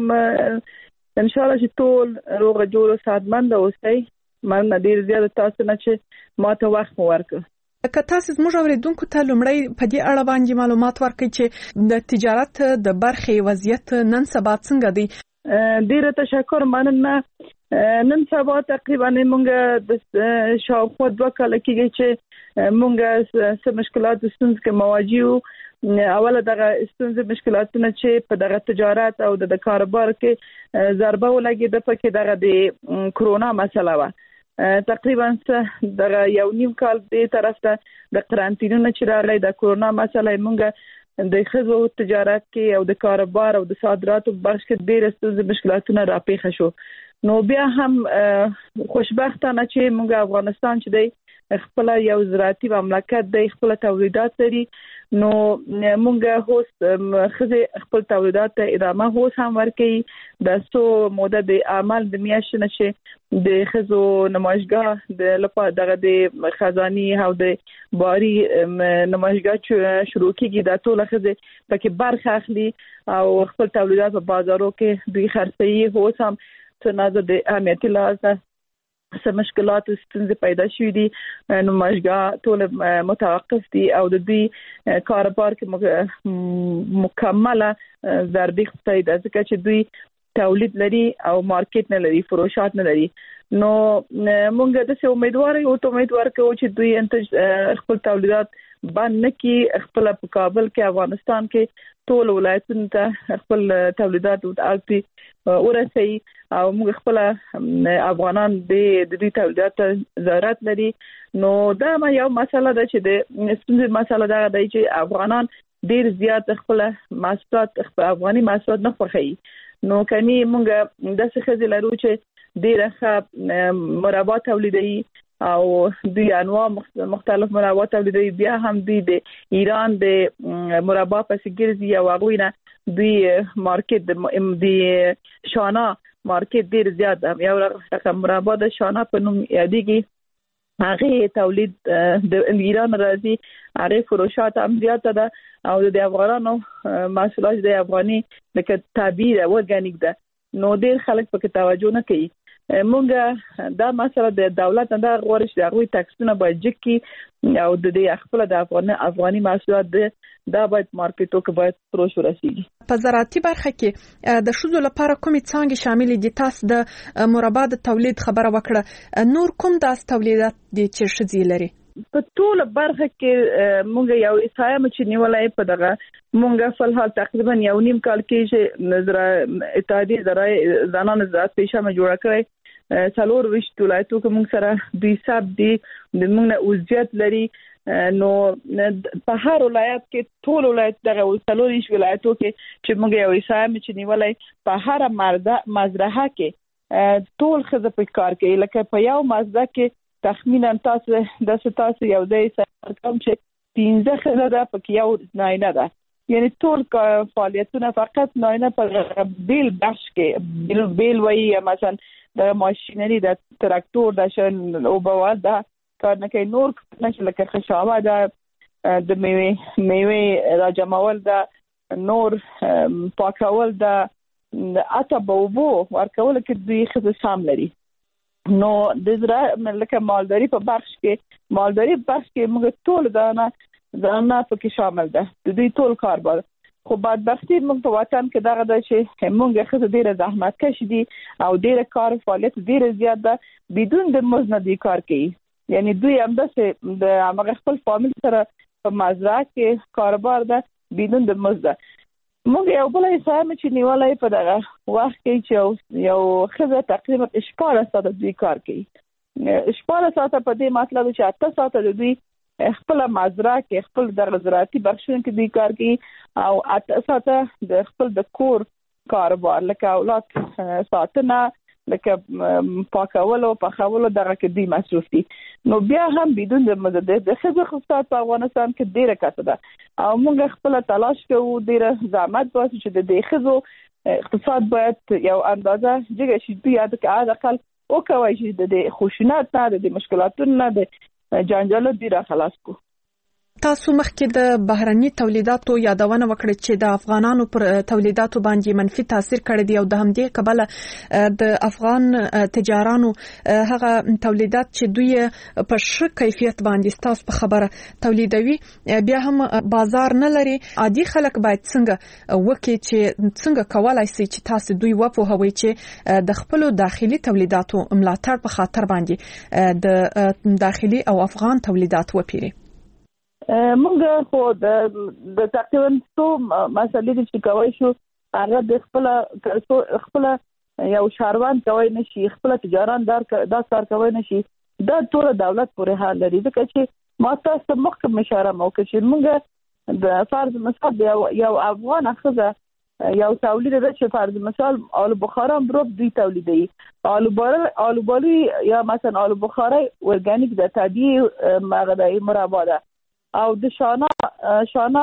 ان شاء الله چې ټول روغ جوړ او سعادتمند اوسئ. مننه ډېر زیات تاسو نه چې ما ته وخت مو ورکړ. که تاسو زموږ اوریدونکو ته لومړی په دې اړه باندې معلومات ورکړئ چې د تجارت د برخې وضعیت نن سبا څنګه دی. ډېر تشکر. مننه. نن سبا تقریبا موږ د شاوخوا دوه کال کېږي چې موږ سم مشکلات د ستونزې کې مواجه یو. اوله دغه ستونزې مشکلاتونه چې په دغه تجارت او د کاروبار کې ضربه ولګېده پکې دغه د کرونا مسله وه. تقریبا دغه یو نیم کال دې طرف ته د قرنطینونه چې راغلی د کرونا مسله موږ د ښځو تجارت کې او د کاروبار او د صادراتو په برخه کې ډېر ستونزې مشکلاتونه راپېښه شو. نو بیا هم خوشبختانه چې موږ افغانستان چې دی خپل یو زراعتي مملکت دی، خپل تولیدات لري. نو موږ هوس خزه خپل تولیدات ته ادامه هوس هم ورکړي. د څو موده د عمل د میاشتې نشه د خزو نمایشګاه د لپاره دغه د خزاني او د باري نمایشګاه شروع کیږي. د ټول خزه پکې برخه اخلي او خپل تولیدات په بازارو کې دوی خرڅي. هوس هم څه نظر د اهمیت لازم څه مشکلات او ستونزې پیدا شوې دي. نمایشګاه ټول متوقف دي او د دوی کاروبار کې مکمله ضربې خوري ده ځکه چې دوی تولید لري او مارکیټ نه لري، فروشات نه لري. نو موږ د څه امیدوار یو ته امیدوار کوو چې دوی انتج خپل تولیدات باندې نه کې خپل په کابل کې افغانستان کې ټول ولایتونو ته خپل تولیدات ورته ورسي او موږ خپل افغانان د دې تولیدات ضرورت لري. نو دا ما یو مسله ده چې د ستونزې مسله ده چې افغانان ډیر زیات خپل محصولات خپل افغاني محصولات نه خوښوي. نو کني موږ د څه خزي لرو چې ډیر ښه مربا تولیدي او دوی انواع مختلف مربا تولیدوي. بیا هم دوی د ایران د مربا پسې ګرځي او هغه نه دوی مارکیټ د شانا مارکیټ ډیر زیات دی. یو رقم مربا د شانا په نوم یادېږي، هغه تولید د ایران راځي، هغه فروشات هم زیات ده او د افغانانو محصولات د افغاني لکه طبيعي او ارګانیک ده، نو ډیر خلک پکې توجه نه کوي. مونږ دا مسله د دولت نه غوړش د غوي ټاکسونه باید جکي او د دې خپل د افغان افغاني محصولات دا باید مارکیټو کې باید پروش ورسیږي. په زراعتي برخه کې د شذو لپاره کومې څانګې شامل دي؟ تاسو د مربا د تولید خبره وکړه، نور کوم داس تولیدات دي چې شذي لري؟ په ټول برخه کې مونږ یو اسایم چې نیولای په دغه مونږ په حال تقریبا یو نیم کال کې چې نظر اتحادیه زراعي زنان زراعت پیشامه جوړه کړې څلور وشت ولایتو کې مونږ سره دوی سب دي د مونږ نه وضعیت لري. نو په هر ولایت کې ټول ولایت دغه څلور وشت ولایتو کې چې مونږ یو اسایم چې نیولای په هر مرده مزرعه کې ټول خزه په کار کوي. لکه په یو مزرعه کې تخمینا تاسو د تاسو یو ځای سره کوم چې پنځه خزه ده پکې یو ناینه ده، یعنی ټول فعالیتونه فقط ناینه په بیل بخش کې بیل بیل وایي، مثلا د ماشینری د تراکتور د شن او بوال دا کار نه کوي. نور نشه لکه خشاوه ده د میوه میوه راجمول ده، نور پاکول ده، اته بوبو ورکول کې دوی خزه شامل لري. نو د زراعت لکه مالداري په بخش کې مالداري بخش کې موږ ټول دانه دانه پکې شامل ده، د دوی ټول کار بار. خو بدبختی موږ په وطن کې دغه د چې موږ خزه ډیره زحمت کش دي او ډیره کار فعالیت ډیره زیات ده بدون د مزد دی کار کوي. یعنی دوی هم د د هغه خپل فامیل سره په مزرعه کې کاروبار ده بدون د مزد. موږ یو بل اسایم چې نیولای په دغه وخت کې چې یو خزه تقریبا شپږ ساعته دوی کار کوي. شپږ ساعته په دې مطلب چې اته ساعته دوی خپل مزرعه کې خپل د زراعتي بخښونو کې دوی کار کوي او اته ساعته د خپل د کور کاروبار لکه اولاد ساتنه، لکه پاکول او پخول دغه کې دوی مصروف دي. نو بیا هم بدون د مزد د خزه خصوصات په افغانستان کې ډیره کته ده او موږ خپل تلاش کوو ډیره زحمت واسه چې د دې خزو اقتصاد باید یو اندازه جګه شي، دوی یاد کې اقل او کوي چې د خوشینات نه د مشکلاتونو نه د جنجال دی را خلاص کو. تاسو مخکې د بهرني تولیداتو یادونه وکړه چې د افغانانو پر تولیداتو باندې منفي تاثیر کړی دی او د همدې کبله د افغان تجارانو هغه تولیدات چې دوی په ښه کیفیت باندې تاسو په خبره تولیدوي بیا هم بازار نه لري. عادي خلک باید څنګه وکړي چې څنګه کولای شي چې تاسو دوی وپوهوي چې د خپل داخلي تولیداتو ملاتړ په خاطر باندې د داخلي او افغان تولیدات وپیري؟ موږ خو د تقریبا څو مسلې چې کوي شو هغه د خپل خپل یو شاروان کوي نشي، خپل تجاران دار دا کار کوي نشي، دا ټول دولت پورې حال لري. ځکه چې ما تاسو مخکې اشاره وکړه چې موږ د فرض مثال یو یو افغان خزه یو تولید ده چې فرض مثال آلو بخارا هم دوی تولیدوي، آلو بال آلو بالی یا مثلا آلو بخارا ارګانیک ده طبيعي مغذي مربا ده او د شانا شانا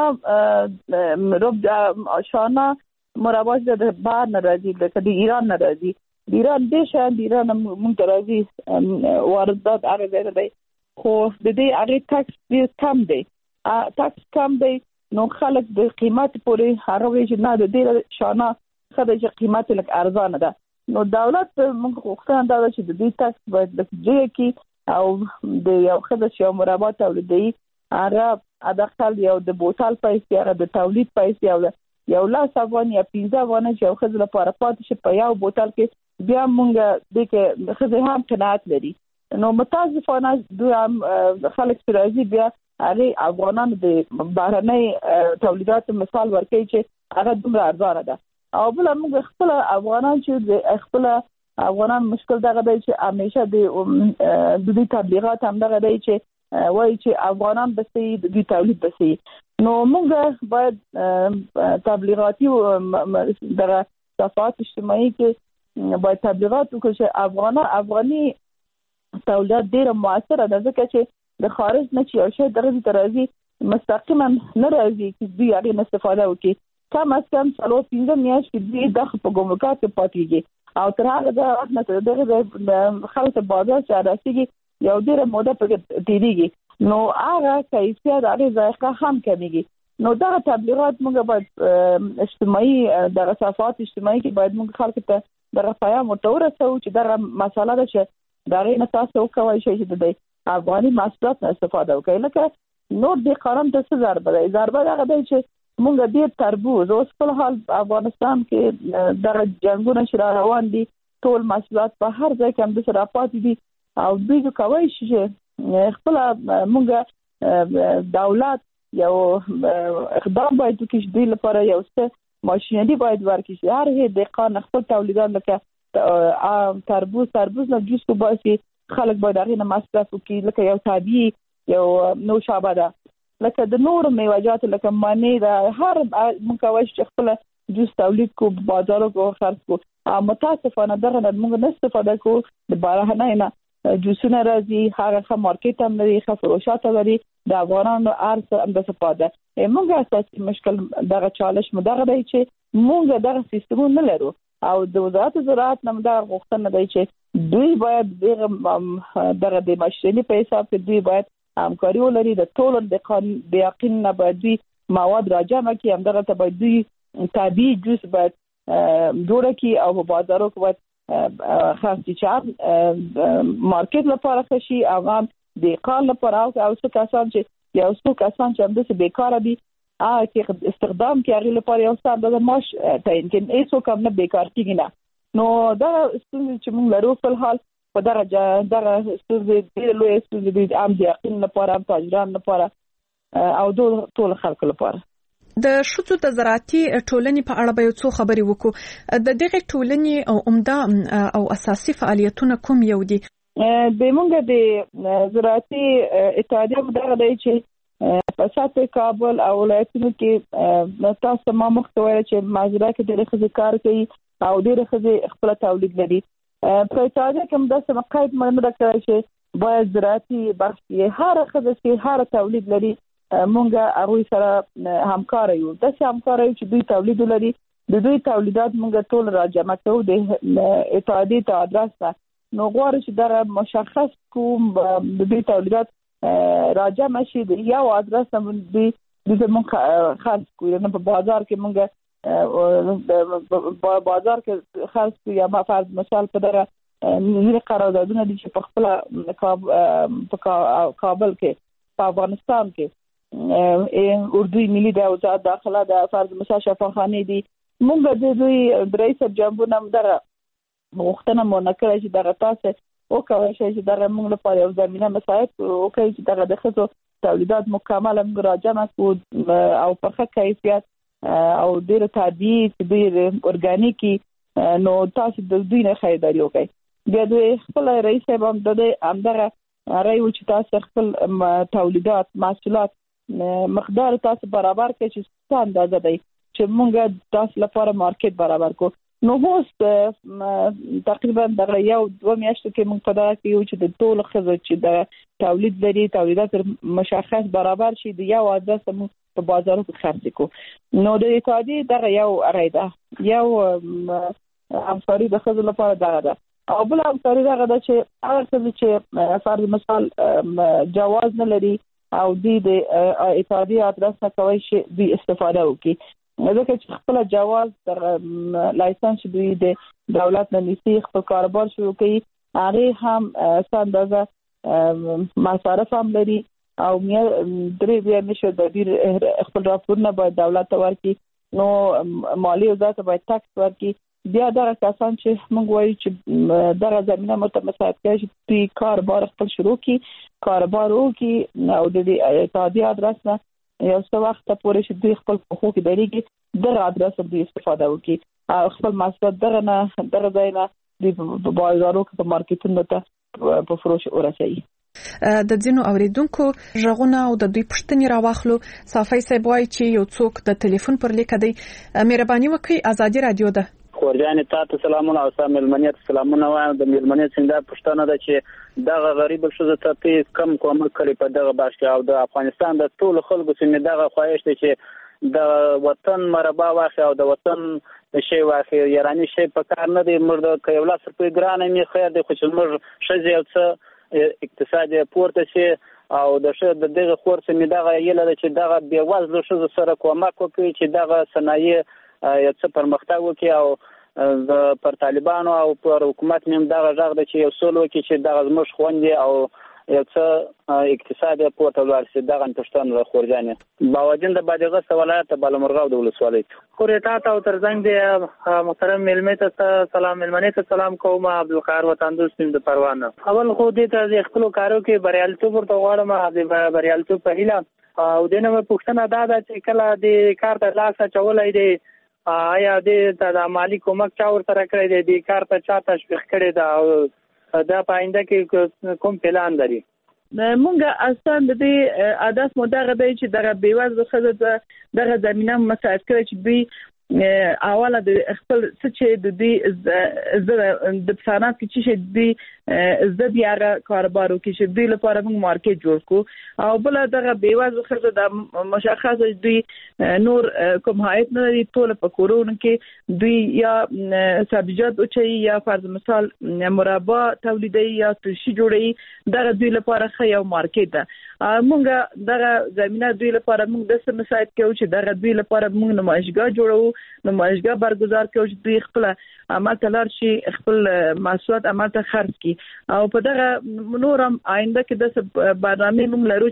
رب شانا مربا د بهر نه راځي، د ایران نه راځي، د ایران د شان د ایران مونږ راځي واردات هغه ځای دی، خو د دې هغه ټاکس ډیر کم دی، ټاکس کم دی. نو خلک د قیمت پورې هغه وی چې نه د دې شانا خدای چې قیمت لک ارزانه ده. نو دولت موږ غوښتنه دا چې د دې ټاکس باید لږ کې او د یو خدای چې مربا تولیدي هغه ادخل یو د بوتل پیسې هغه د تولید پیسې او یو لاس افغان یا پنځه افغان چې یو خزه لپاره پاتې شي په یو بوتل کې بیا مونږ د کې خزه هم قناعت لري. نو متاسفانه دوی هم خلک راځي بیا هغه افغانانو د بهرنۍ تولیداتو مثال ورکوي چې هغه دومره ارزانه ده او بل موږ خپل افغانان چې خپل افغانان مشکل دغه دی چې همیشه د دوی تبلیغات هم دغه دی چې وایي چې افغانان بسې د تولید بسې. نو موږ باید تبلیغاتي دغه صفحات اجتماعي کې باید تبلیغات وکړو چې افغان افغاني تولیدات ډیر موثره ده ځکه چې د خارج نه چې یو شی درځي ترازی مستقیما نه راځي چې دوی هغه استفاده وکړي کم از کم څلور پنځه میاشتې دوی د په ګمرکات کې پاتېږي او تر هغه د وخت نه د خلک بازار څخه راځي یو ډیره موده پکې تیریږي نو هغه کیفیت هغه ذایقه هم کمیږي نو دا تبلیغات موږ باید اجتماعي د صفات اجتماعي کې باید موږ خلک ته د رفایا متوره سو چې دا مساله ده چې دا غي نه تاسو کوی شي چې د افغاني محصولات استفاده وکړي لکه نور د قانون ته څه ضربه ده ضربه ده چې موږ د تربوز اوس په حال افغانستان کې د جنگونو شر روان دي ټول محصولات په هر ځای کې هم د صرافات دي او دوی کوي چې خپل موږ دولت یو اقدام باید وکړي چې دوی لپاره یو څه ماشینري باید ورکړي چې هر هیڅ د قانون خپل تولیدات لکه تربوز تربوز نه جوس وباسي خلک باید هغه نه مصرف وکړي لکه یو طبيعي یو نوشابه ده لکه د نور میوه‌جات لکه مانی دا هر مکوش چې خپل جوس تولید کو بازارو کې خرڅ کو متاسفانه دغه موږ نه استفاده کو د بارهنه نه جوسونه راځي هغه خه مارکیټ هم لري خه فروشات لري د افغانانو ارز هم د استفاده موږ اساسي مشکل دغه چالش مو دغه دی چې موږ دغه سیستم نه لرو او د وزارت زراعت نم دا غوښتنه دی چې دوی باید دغه دغه د ماشیني په حساب کې دوی باید همکاري ولري د ټولو د قانون د یقین نه باید مواد راجمع کړي هم دغه ته باید دوی طبيعي جوس باید جوړ کړي او په بازارو کې باید خاص چار مارکیټ لپاره خشي عوام د کال لپاره او څه کسان چې یو څو کسان چې هم د بیکاره دي ا کې استخدام کې هغه لپاره یو څه د معاش تعین کې ایسو کوم نه بیکار کیږي نه نو دا چې موږ لرو په حال په درجه دغه ستوري د لوی ستوري د عام یقین لپاره تاجران لپاره او ټول خلکو لپاره د شوڅو د زراعتي ټولنې په اړه به یو څو خبرې وکړو د دغه ټولنې او عمده او اساسي فعالیتونه کوم یو دي د مونږ د زراعتي اتحادیه مدغه دی چې په سات کابل او ولایتونو کې تاسو ما مختوي چې ماجرا کې د رخصت کار کوي او د رخصت خپل تولید لري په اتحادیه کې هم د سمقایت مننه کوي چې باید زراعتي برخه هر رخصت هر تولید لري مونږه هغه سره همکار یو د څه همکار یو چې دوی تولید لري د دوی تولیدات مونږه ټول راجمع کوو د اتحادیه ته ادرس نو غواړي چې دا مشخص کوم د دوی تولیدات راجمع شي د یو ادرس هم دوی د مونږ خاص کوي نه په بازار کې مونږ په بازار کې خاص کوي یا فرض مثال په دغه نیمه قراردادونه دي چې په خپل په کابل کې په افغانستان کې اردوی ملي د وزارت داخله د فرض مثال شفاخانه دي مونږ د دوی درې سب جنبونه دغه وختونه مونږ کړی چې دغه تاسو او کوي چې دغه مونږ لپاره یو زمينه مساعد او کوي چې دغه د خصو تولیدات مکمل مراجعه کو او په ښه کیفیت او ډیر طبيعي ډیر اورګانیکي نو تاسو د دوی نه خریداري وکړئ د دوی خپل رئیس هم د امدغه رايو چې تاسو خپل تولیدات محصولات مقدار تاسو برابر کړئ چې څه اندازه دی چې مونږ تاسو لپاره مارکیټ برابر کو نو اوس تقریبا د یو دوه میاشتو کې مونږ په دا کې یو چې د ټول خزه چې د تولید لري تولیدات مشخص برابر شي د یو ادرس مو په بازارو کې خرڅ کو نو د اتحادیه دغه یو اړیدا یو همکاري د خزه لپاره دغه ده او بل همکاري دغه ده چې هغه څه چې فرض مثال جواز نه لري او د اتحادیه ادرس نه کوي چې د استفاده وکړي ځکه چې خپل جواز در لایسنس دوی د دولت نه نیسي خپل کاروبار شروع کوي هغه هم ساندازه مصارف هم لري او درې بیا نشو د دې خپل راپورونه باید دولت ته ورکړي نو مالی وزارت باید ټاکس ورکړي بیا دا کسان چې موږ وایو چې دغه زمينه متمساعد کوي چې دوی کاروبار خپل شروع کړي کاروبار وکړي او د اتحادیه ادرس نه یو څو وخت پورې چې دوی خپل حقوق لري دغه ادرس دوی استفاده وکړي او خپل محصولات دغه نه دغه ځای نه د بازارو کې په مارکیټونو ته په فروش ورسوي د ځینو اوریدونکو ژغونه او د دوی پښتني راوخلو صافي صاحب وايي چې یو څوک د ټلیفون پر لیک دی مهرباني وکړئ ازادي رادیو ده خورجانې تاسو سلامونه او سلام ملمنیت سلامونه وایم د ملمنیت څنګه پښتنه ده چې دغه غریب شوزه ته کم کومک کړی په دغه باشي او د افغانستان د ټول خلکو څخه دغه خواهش دی چې د وطن مربع واخی او د وطن شی واخی یاراني شی په کار نه دی مرده کيولا سپې ګرانه می خیر دی خو چې موږ شزه او څه اقتصادي پورته شي او د شه د دغه خورڅ می دغه یله چې دغه بې وزله شوزه سره کومک وکړي چې دغه صنایع یا څه پرمختګ وکړي او د پر طالبانو او پر حکومت نیم دغه ژغ د چې یو سول وکړي چې دغه زموږ خوندې او یو څه اقتصادي پورته ورسي دغه پښتون خورجانې باوجین د بادغه ولایت بالمرغاو د ولسوالۍ خورتا ته ترڅنګ دی محترم ملمه ته سلام ملمنه ته سلام کوم عبدالقاهر وطن دوست د پروانه اول خو دې ته خپل کارو کې بریالیتوب ورته غواړم د بریالیتوب په هیله او دنه مې پښتنه دا ده چې کله د کار ته لاس چولای دی آیا د د مالی کومک چا ور سره کړی دی د کار ته چا تشویق کړی دا او دا پاینده کې کوم پلان لري مونږه اصلا د دې اهداف مو دغه دی چې دغه بیوزله خزه دغه زمينه مساعد کړي چې به اوله د خپل څه چې د دې د صنعت کې چې د د بیا کاروبارو کې چې د لپاره موږ مارکیټ جوړ کو او بل دغه بیوازو خرڅ د مشخصه دوی نور کوم حایت نه لري ټول په کورونه کې دوی یا سبزیجات او چي یا فرض مثال مربا تولیدي یا ترشي جوړي دغه دوی لپاره خو یو مارکیټ ده موږ دغه زمينه دوی لپاره موږ د سم مساعد کوو چې دغه دوی لپاره موږ نمایشګاه جوړو نمایشګاه برگزار کوي چې دوی خپل عمل تلار شي خپل محصولات عمل ته خرڅ کی او په دغه نورم آینده کې د برنامه موږ لرو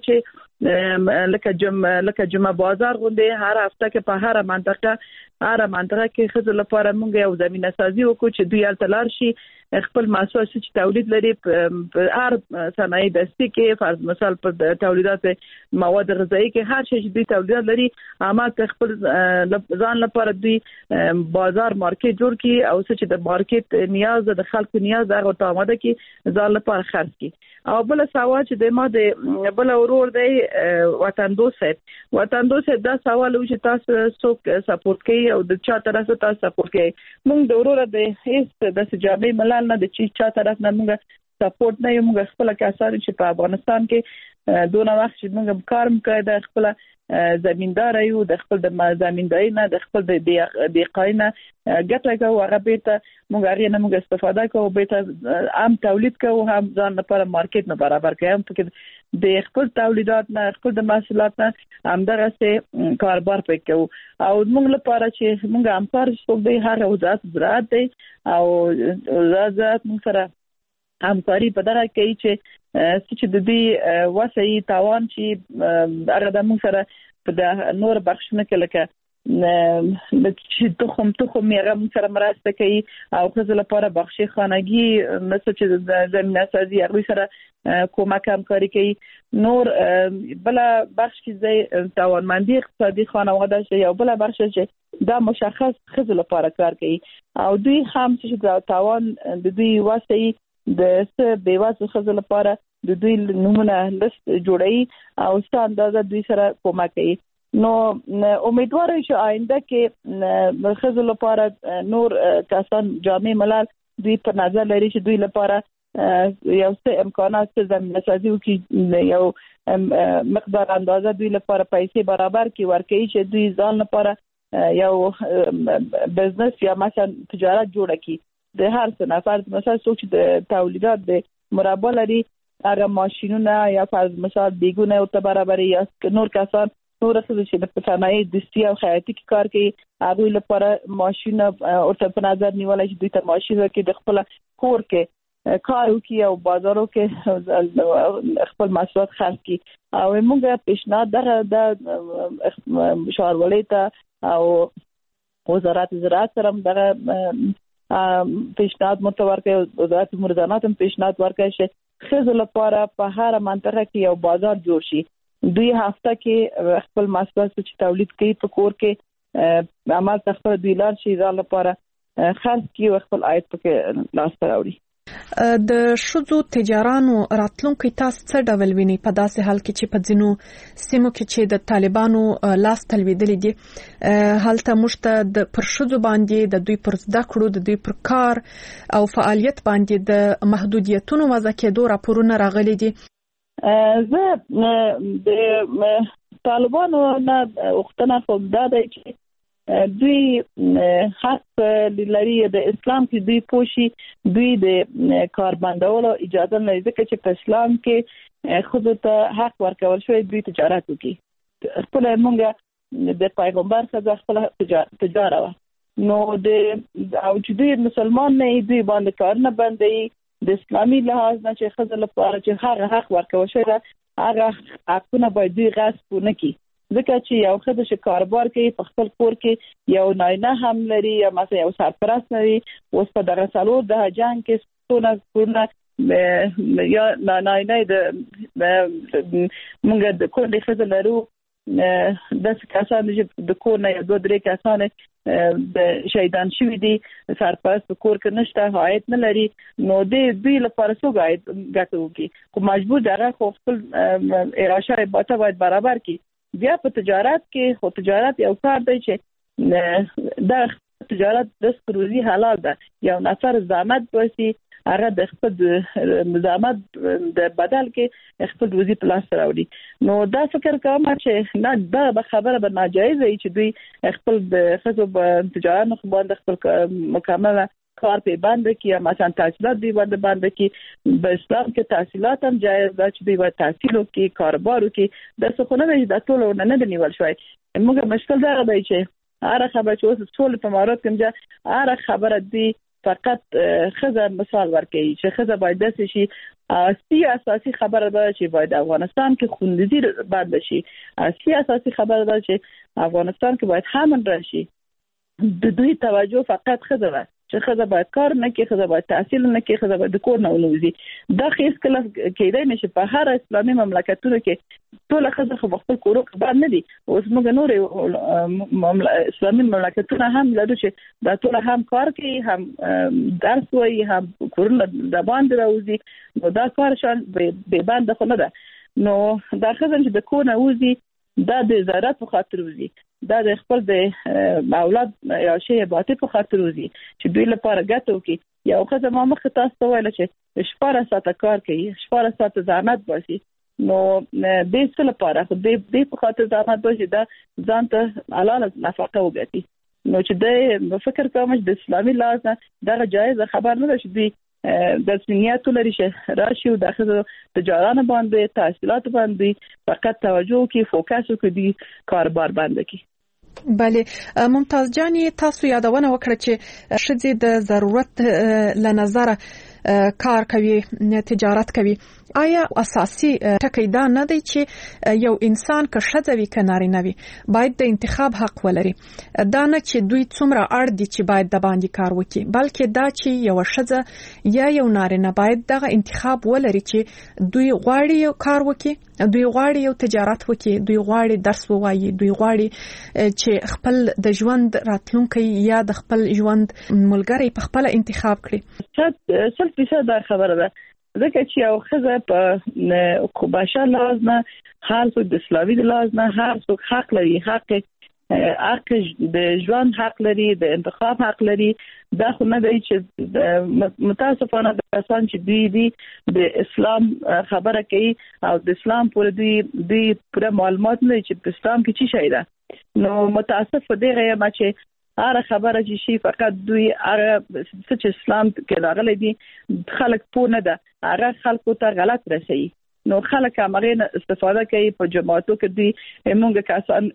چې لکه جمع لکه جمع بازار غونډه هر هفته کې په هر منطقه هر منطقه کې خزل لپاره موږ یو زمينه سازي وکړو چې دوی تلار شي خپل محصولات چې تولید لري په هر صنایع دستي کې فرض مثال په تولیدات مواد غذایی کې هر شي چې دوی تولیدات لري اما خپل ځان لپاره دوی بازار مارکیټ جوړ کی او چې د مارکیټ نیاز د خلکو نیاز دغه ته آماده کی ځان لپاره خرڅ کی او بل سوال چې د ما د بل ورور دی وطن دوست وطن دوست دا سوال و چې تاسو څوک سپورټ کوي او د چا طرف ته تاسو سپورټ کوي موږ د ورور د هیڅ د سجابې ملال نه د چی چا طرف نه موږ سپورټ نه یو موږ خپل کسان چې په افغانستان کې دونه وخت چې موږ کار مکړه د خپل زمیندار یو د خپل د زمینداري نه د خپل د دیقاینه ګټه کوو هغه به ته موږ هغه نه موږ استفاده کوو به ته عام تولید کوو هم ځان لپاره مارکیټ نه برابر کوي په د خپل تولیدات نه خپل د محصولات نه همدغه سه کاروبار پکې او موږ لپاره چې موږ امپار څوک دی هر وزارت زراعت دی او وزارت موږ سره همکاري په دغه کې چې چې د دې وسایي تاوان چې هغه د موږ سره په د نور بخښنه کې لکه د چې تخم تخم یې موږ سره مرسته کوي او خزل لپاره بخشي خانګي مثل چې د زمينه سازي هغه سره کومک همکاري کوي نور بل بخش کې زي توانمندي اقتصادي خانواده شي او بل بخش چې دا مشخص خزل لپاره کار کوي او دوی هم چې د تاوان د دوی وسایي د څه بیوازو خزل لپاره د دوی نمونه لست جوړي او څه اندازه دوی سره کومک کوي نو امیدوار یم چې آینده کې خزل لپاره نور کسان جامع ملل دوی په نظر لري چې دوی لپاره یو څه امکانات زمينه سازي وکړي یو مقدار اندازه دوی لپاره پیسې برابر کړي ورکړي چې دوی ځان لپاره یو بزنس یا مثلا تجارت جوړ کړي د هر څه نفر مثلا څوک چې د تولیدات د مربع لري هغه ماشينونه یا فرض مثال بیګونه او ته برابرې یا نور کسان نور څه چې د صنایع دستي او خیاطي کې کار کوي هغه لپاره ماشينه او ته په نظر نیولای چې دوی ته ماشينه کې د خپل کور کې کار وکي او بازارو کې خپل محصولات خرڅ کړي او موږ پیشنهاد دغه د شاروالۍ ته او وزارت زراعت سره دغه پیشنهاد متور کوي وزارت مرزانات هم پیشنهاد ورکړي چې خزل لپاره په هر منطقه کې یو بازار جوړ شي دوی هفته کې خپل محصولات چې تولید کوي په کور کې عمل تخپل دوی لار شي ځان لپاره خرڅ کوي او خپل عاید پکې لاس راوړي د شذو تجارانو راتلونکي تاسو څه ډول ویني په داسې حال کې چې په ځینو سیمو کې چې د طالبانو لاس تلویدلې دي هلته مشته د پر شذو باندې د دوی پر زده کړو د دوی پر کار او فعالیت باندې د محدودیتونو وضع کېدو راپورونه راغلي دي. زه د طالبانو نه وختونه خو دا دی چې دوی حق لري د اسلام کې دوی پوشي دوی د کار بندولو اجازه نه ځکه چې په اسلام کې خود ته حق ورکول شوی دوی تجارت وکړي خپل مونږه د پیغمبر څخه خپل تجارت نو د او چې دوی مسلمان نه دوی باندې کار نه بندي د اسلامي لحاظ نه چې خزل لپاره چې هغه حق ورکول شوی هغه حقونه باید دوی غصب نه کړي ځکه چې یو خدای چې کاروبار کوي په خپل کور کې یو ناینه هم لري یا مثلا یو سرپرست لري اوس په دغه سالو د جنگ کې څونه کورونه یا ناینه د موږ د کور د خزل لرو د کسان چې د کور نه دوه درې کسان د شهیدان شوی دي سرپرست په کور کې نشته حایت نه لري نو د دوی لپاره څو غایت غټو کې خو مجبور دغه خپل اراشه باته باید برابر کی بیا په تجارت کې خو تجارت یو کار دی چې د تجارت د روزي حلال ده یو نفر زحمت وسی هغه د خپل زحمت د بدل کې خپل روزي پلاس راوړي نو دا فکر کوم چې نه دا خبره به ناجایز وي چې دوی خپل د خصو تجارت خو باندې خپل مکمله کار په باندې کې مثلا تحصیلات دی باندې باندې کې په اسلام کې تحصیلات هم جایز ده چې دوی باید تحصیل وکړي کاروبار وکړي د څه خو نه وي د ټولو نه نه نیول شوی موږ مشکل دا دی چې هر خبره چې اوس ټول په مارات کې مجه هر خبره دی فقط خزه مثال ورکړي چې خزه باید داسې شي اصلي اساسي خبره ده چې باید افغانستان کې خوندزي بند شي اصلي اساسي خبره ده چې افغانستان کې باید همن راشي د دوی توجه فقط خزه ده چې خزه باید کار نه کوي خزه باید تحصیل نه کوي خزه باید کور نه ونوزي دا هیڅ کله کېدای نشي په هر اسلامي مملکتونو کې ټول خزه خو خپل کورو باندې نه دي اوس موږ نور اسلامي مملکتونه هم لرو چې دا ټول هم کار کوي هم درس وایي هم کورونه د باندې راوځي نو دا کار شان به باندې خو نه ده نو دا خزه چې د کور نه وځي دا د زراعت په خاطر وځي دا د خپل د اولاد یا شی باطل په خاطر وځي چې دوی لپاره ګټه وکړي یو خزه ما مخ تاسو ته ویل چې شپاره ساعته کار کوي شپاره ساعته زحمت باسي نو د څه لپاره خو د په خاطر زحمت باسي دا ځان ته حلال نفقه وګټي نو چې د فکر کوم چې د اسلامي لحاظ دا جایز خبر نه ده چې دوی د سنیاتو لري چې راشي او دغه تجارت باندې تحصیلات باندې فقط توجه کوي فوکس کوي کاروبار باندې کوي. بله ممتاز جانی تاسو یادونه وکړه چې شذې د ضرورت له نظر کار کوي تجارت کوي آیا اساسي ټکی دا نه دی چې یو انسان که ښځه وي که نارینه وي باید د انتخاب حق ولري دا نه چې دوی څومره اړ دي چې باید د باندې کار وکړي بلکې دا چې یو ښځه یا یو نارینه باید دغه انتخاب ولري چې دوی غواړي یو کار وکړي دوی غواړي یو تجارت وکړي دوی غواړي درس ووایي دوی غواړي چې خپل د ژوند راتلونکي یا د خپل ژوند ملګری په خپل انتخاب کړي څه څه دا خبره ده ځکه چې یو خزه په خوباشه لازمه هر څوک د اسلامي لازمه هر څوک حق لري حق حق د ژوند حق لري د انتخاب حق لري دا خو نه دی چې متاسفانه د کسان چې دوی دي د اسلام خبره کوي او د اسلام پر دوی دوی پر معلومات نه چې په اسلام کې څه شي ده نو متاسف دی غیا چې هر خبره چې شي فقط دوی هغه چې اسلام کې راغلي دي خلک پوه نه ده هغه خلکو ته غلط رسي نو خلک هغه استفاده کوي په جماعتو کې دوی موږ کسان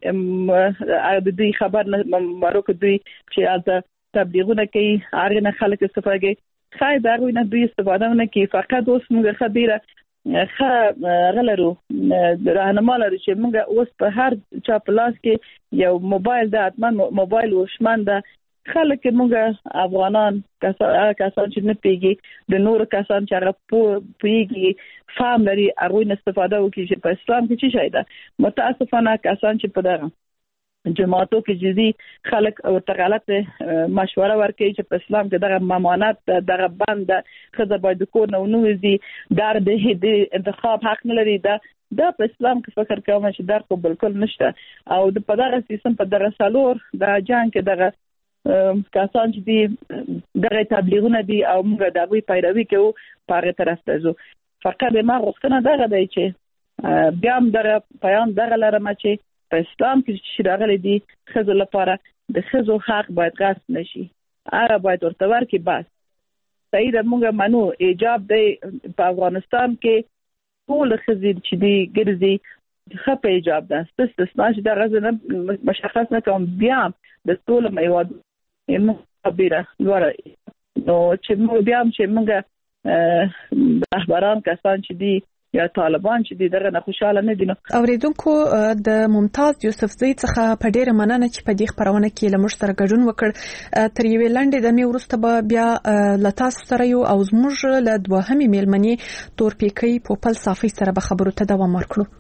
د دوی خبر نه مروک دوی چې از تبلیغونه کوي هغه نه خلک استفاده کوي خای دا غوینه دوی استفاده نه کوي فقط اوس موږ خبره خه غلرو راهنما لري چې موږ اوس په هر چا پلاس کې یو موبایل د اتمن موبایل وشمن ده خلک موږ افغانان کسان چې نه پیږي د نور کسان چې هغه پیږي فهم لري هغه نه استفاده وکړي چې په اسلام کې څه شي ده متاسفانه کسان چې په دغه جماعتو کې جدي خلک او غلط مشوره ورکوي چې په اسلام کې دغه ممانعت دغه بند خزه باید کور نه ونوځي در د انتخاب حق نه لري دا د اسلام کې فکر کوم چې دا خو بالکل نشته او د په دغه سیستم په دغه سالور د جنگ کې دغه کسان چې دي دغه تبلیغونه دي او موږ د دوی پیروي کوو په هغه طرف ته ځو فقط ما غوښتنه دغه دی چې بیا هم دغه پیام دغه لرم چې په اسلام کې چې راغلي دي خزو لپاره د خزو حق باید غصب نشي هغه باید ورته ورکړي بس صحیح ده موږ منو ایجاب دی په افغانستان کې ټول خزي چې دي ګرځي خپه ایجاب ده استثناء چې دا غزنه مشخص نه کوم بیا د ټول میواد هم خبره لوړه نو چې موږ بیا هم چې موږ رهبران کسان چې دي یا طالبان چې دغه نه خوشاله نه دي نو اوریدونکو د ممتاز یوسفزئی څخه په ډیره مننه چې په دې خبرونه کې له مشترک ګډون وکړ تر یوې لنډې د می ورسته به بیا لتاس سره یو او زموږ له دوهمې میلمنې تورپیکۍ پوپل صافي سره به خبرو ته دوام ورکړو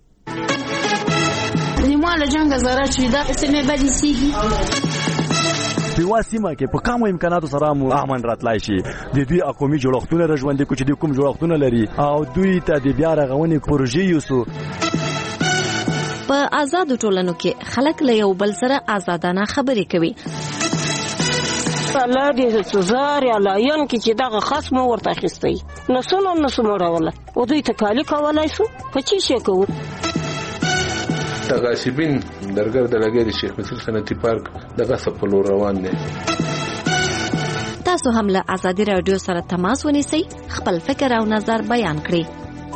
نیمه له جنگ زره چې دا سمې بدې سیږي په واسمه کې په کومو امکاناتو سره مو امن راتلای شي د دوی اقومي جوړښتونه رژوندې کو چې د کوم جوړښتونه لري او دوی ته د بیا رغونې پروژې یوسو په آزاد ټولنو کې خلک له یو بل سره آزادانه خبرې کوي الله دې سزار یا لاین کې چې دغه خصم ورته اخیستي نسونه نسمه راوله او دوی تکالی کولای شو په چی شي کوو تغاصبین درګر د لګې د شیخ مسعود صنعتي پارک دغه سپلو روان دي تاسو هم له ازادي رادیو سره تماس ونیسئ خپل فکر او نظر بیان کړئ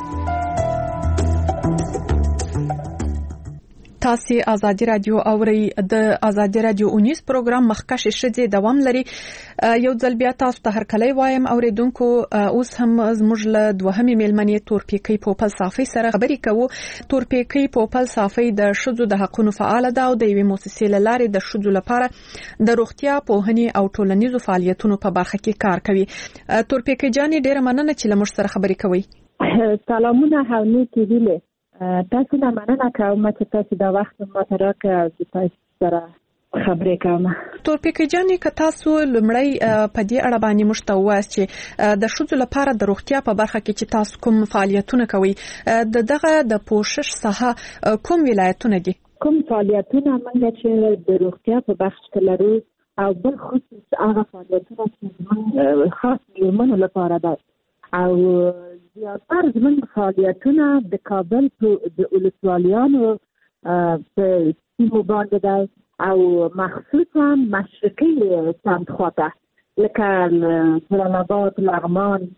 تاسو ازادي رادیو اوري د ازادي رادیو اونیس پروګرام مخکښ شې دوام لري یو ځل بیا تاسو ته هرکلی وایم اوریدونکو اوس هم زموږ له دوهمې میلمنې تورپیکۍ پوپل صافي سره خبرې کوو تورپیکۍ پوپل صافي د شذو د حقوقو فعال ده او د یوې مؤسسې لارې د شذو لپاره د روغتیا پوهنې او ټولنیزو فعالیتونو په برخه کې کار کوي تورپیکۍ جانې ډیره مننه چې له موږ سره خبرې کوي سلامونه هاوني کېدله تاسو نه مننه کوم چې تاسو دا وخت ما ته راکړ چې تاسو سره خبرې کوم تورپیکۍ جانې که تاسو لمړی په دې اړه باندې موږ ته ووایاست چې د ښځو لپاره د روغتیا په برخه کې چې تاسو کوم فعالیتونه کوئ د دغه د پوشش ساحه کوم ولایتونه دي کوم فعالیتونه موږ چې د روغتیا په بخش کې لرو او بل خصوص هغه فعالیتونه چې موږ خاص میرمنو لپاره ده او زیاتره زموږ فعالیتونه د کابل په د ولسوالیانو په سیمو باندې ده او مخصوصا مشرقي سمت خواته لکه جلال لغمان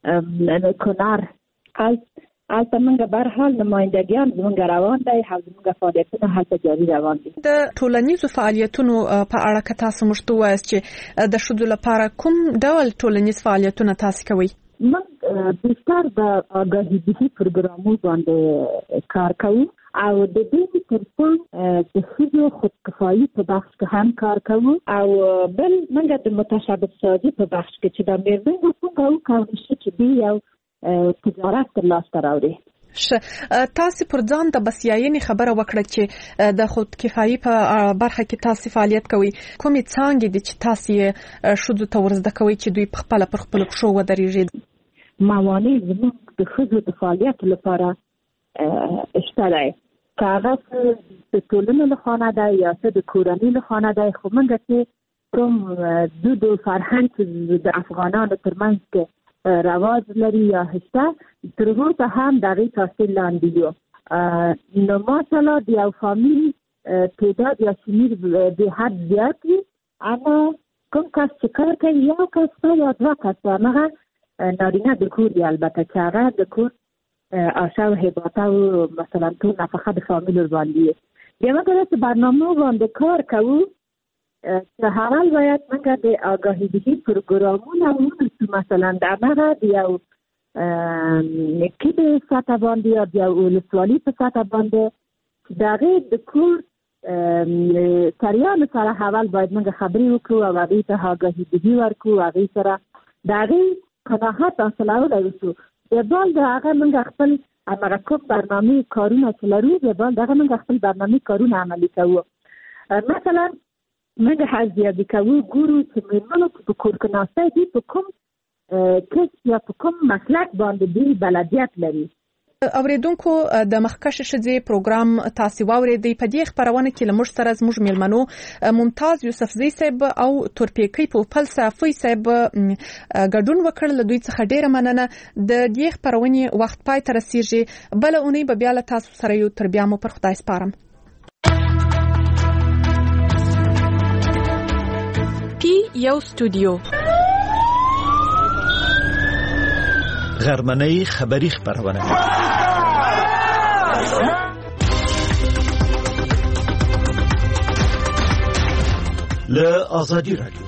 کنر هلته موږ به هر حال نمایندګیان زموږ روان دی او زموږ فعالیتونه هلته جاري روان دي د ټولنیزو فعالیتونو په اړه که تاسو موږ ته ووایاست چې د ښځو لپاره کوم ډول ټولنیز فعالیتونه تاسو کوئ موږ بیشتر د آگاهی دهی پروګرامونو باندې کار کوو او د دې ترڅنګ د ښځو خودکفایي په بخش کې هم کار کوو او بل موږ د متشابه سازي په بخش کې چې د میرمنو څنګه وکړو چې دی یو تجارت تر لاسته راوړي تاسو پر ځان د بسیاینې خبره وکړه چې د خودکفایي په برخه کې تاسو فعالیت کوئ کومې څانګې دي چې تاسو شذو ته ورزده کوئ چې دوی په خپل پر خپل پښو ودرېږي موانع زموږ د ښځو د فعالیت لپاره شته دی که هغه د ټولنې له خوا نه دی یا څه د کورنۍ له خوا نه دی خو موږ چې کوم دود او فرهنګ چې د افغانانو ترمنځ کې رواج لري یا شته تر اوسه هم د هغې تاثیر لاندې یو نو ماشاءالله د یو فامیل تعداد یا شمیر د حد زیات وي اما کوم کس چې کار کوي یو کس یا دوه کس هغه نارینه د کور دی البته چې هغه د کور آشا و حباته و مثلا تو نفقه د فامیل باندې یو کله برنامه باندې کار کوو چې حال باید موږ د آگاهی دهی پروګرامونه ونیسو مثلا د هغه د یو کې په سطح باندې یا د ولسوالۍ په سطح باندې د هغې د کور سریانو سره حال باید موږ خبرې وکړو او هغې ته آگاهی دهی ورکړو هغې سره د هغې قناعت حاصلولی وشو د بال د هغه موږ خپل هغه کوم برنامې کارونه چې لرو د بال دغه موږ خپل برنامې کارونه عملي کوو مثلا موږ حاضر کوو ګورو چې میرمنو په کور کې ناسته دي په کوم کس یا په کوم مسلک باندې دوی بلدیت لري. اوریدونکو د مخکش شذې پروګرام تاسو واوریدئ. په دې خبرونه کې لمر سره زموږ میلمنو ممتاز یوسفزی صاحب او تورپیکی په فلسفي صاحب ګډون وکړ. له دوی څخه ډیره مننه. د دې خبرونه وخت پای ته رسیږي. بل اونۍ به بیا له تاسو سره یو تر بیا مو پر خدای سپارم. پی یو استودیو غرمنۍ خبری خبرونه له آزادی رادیو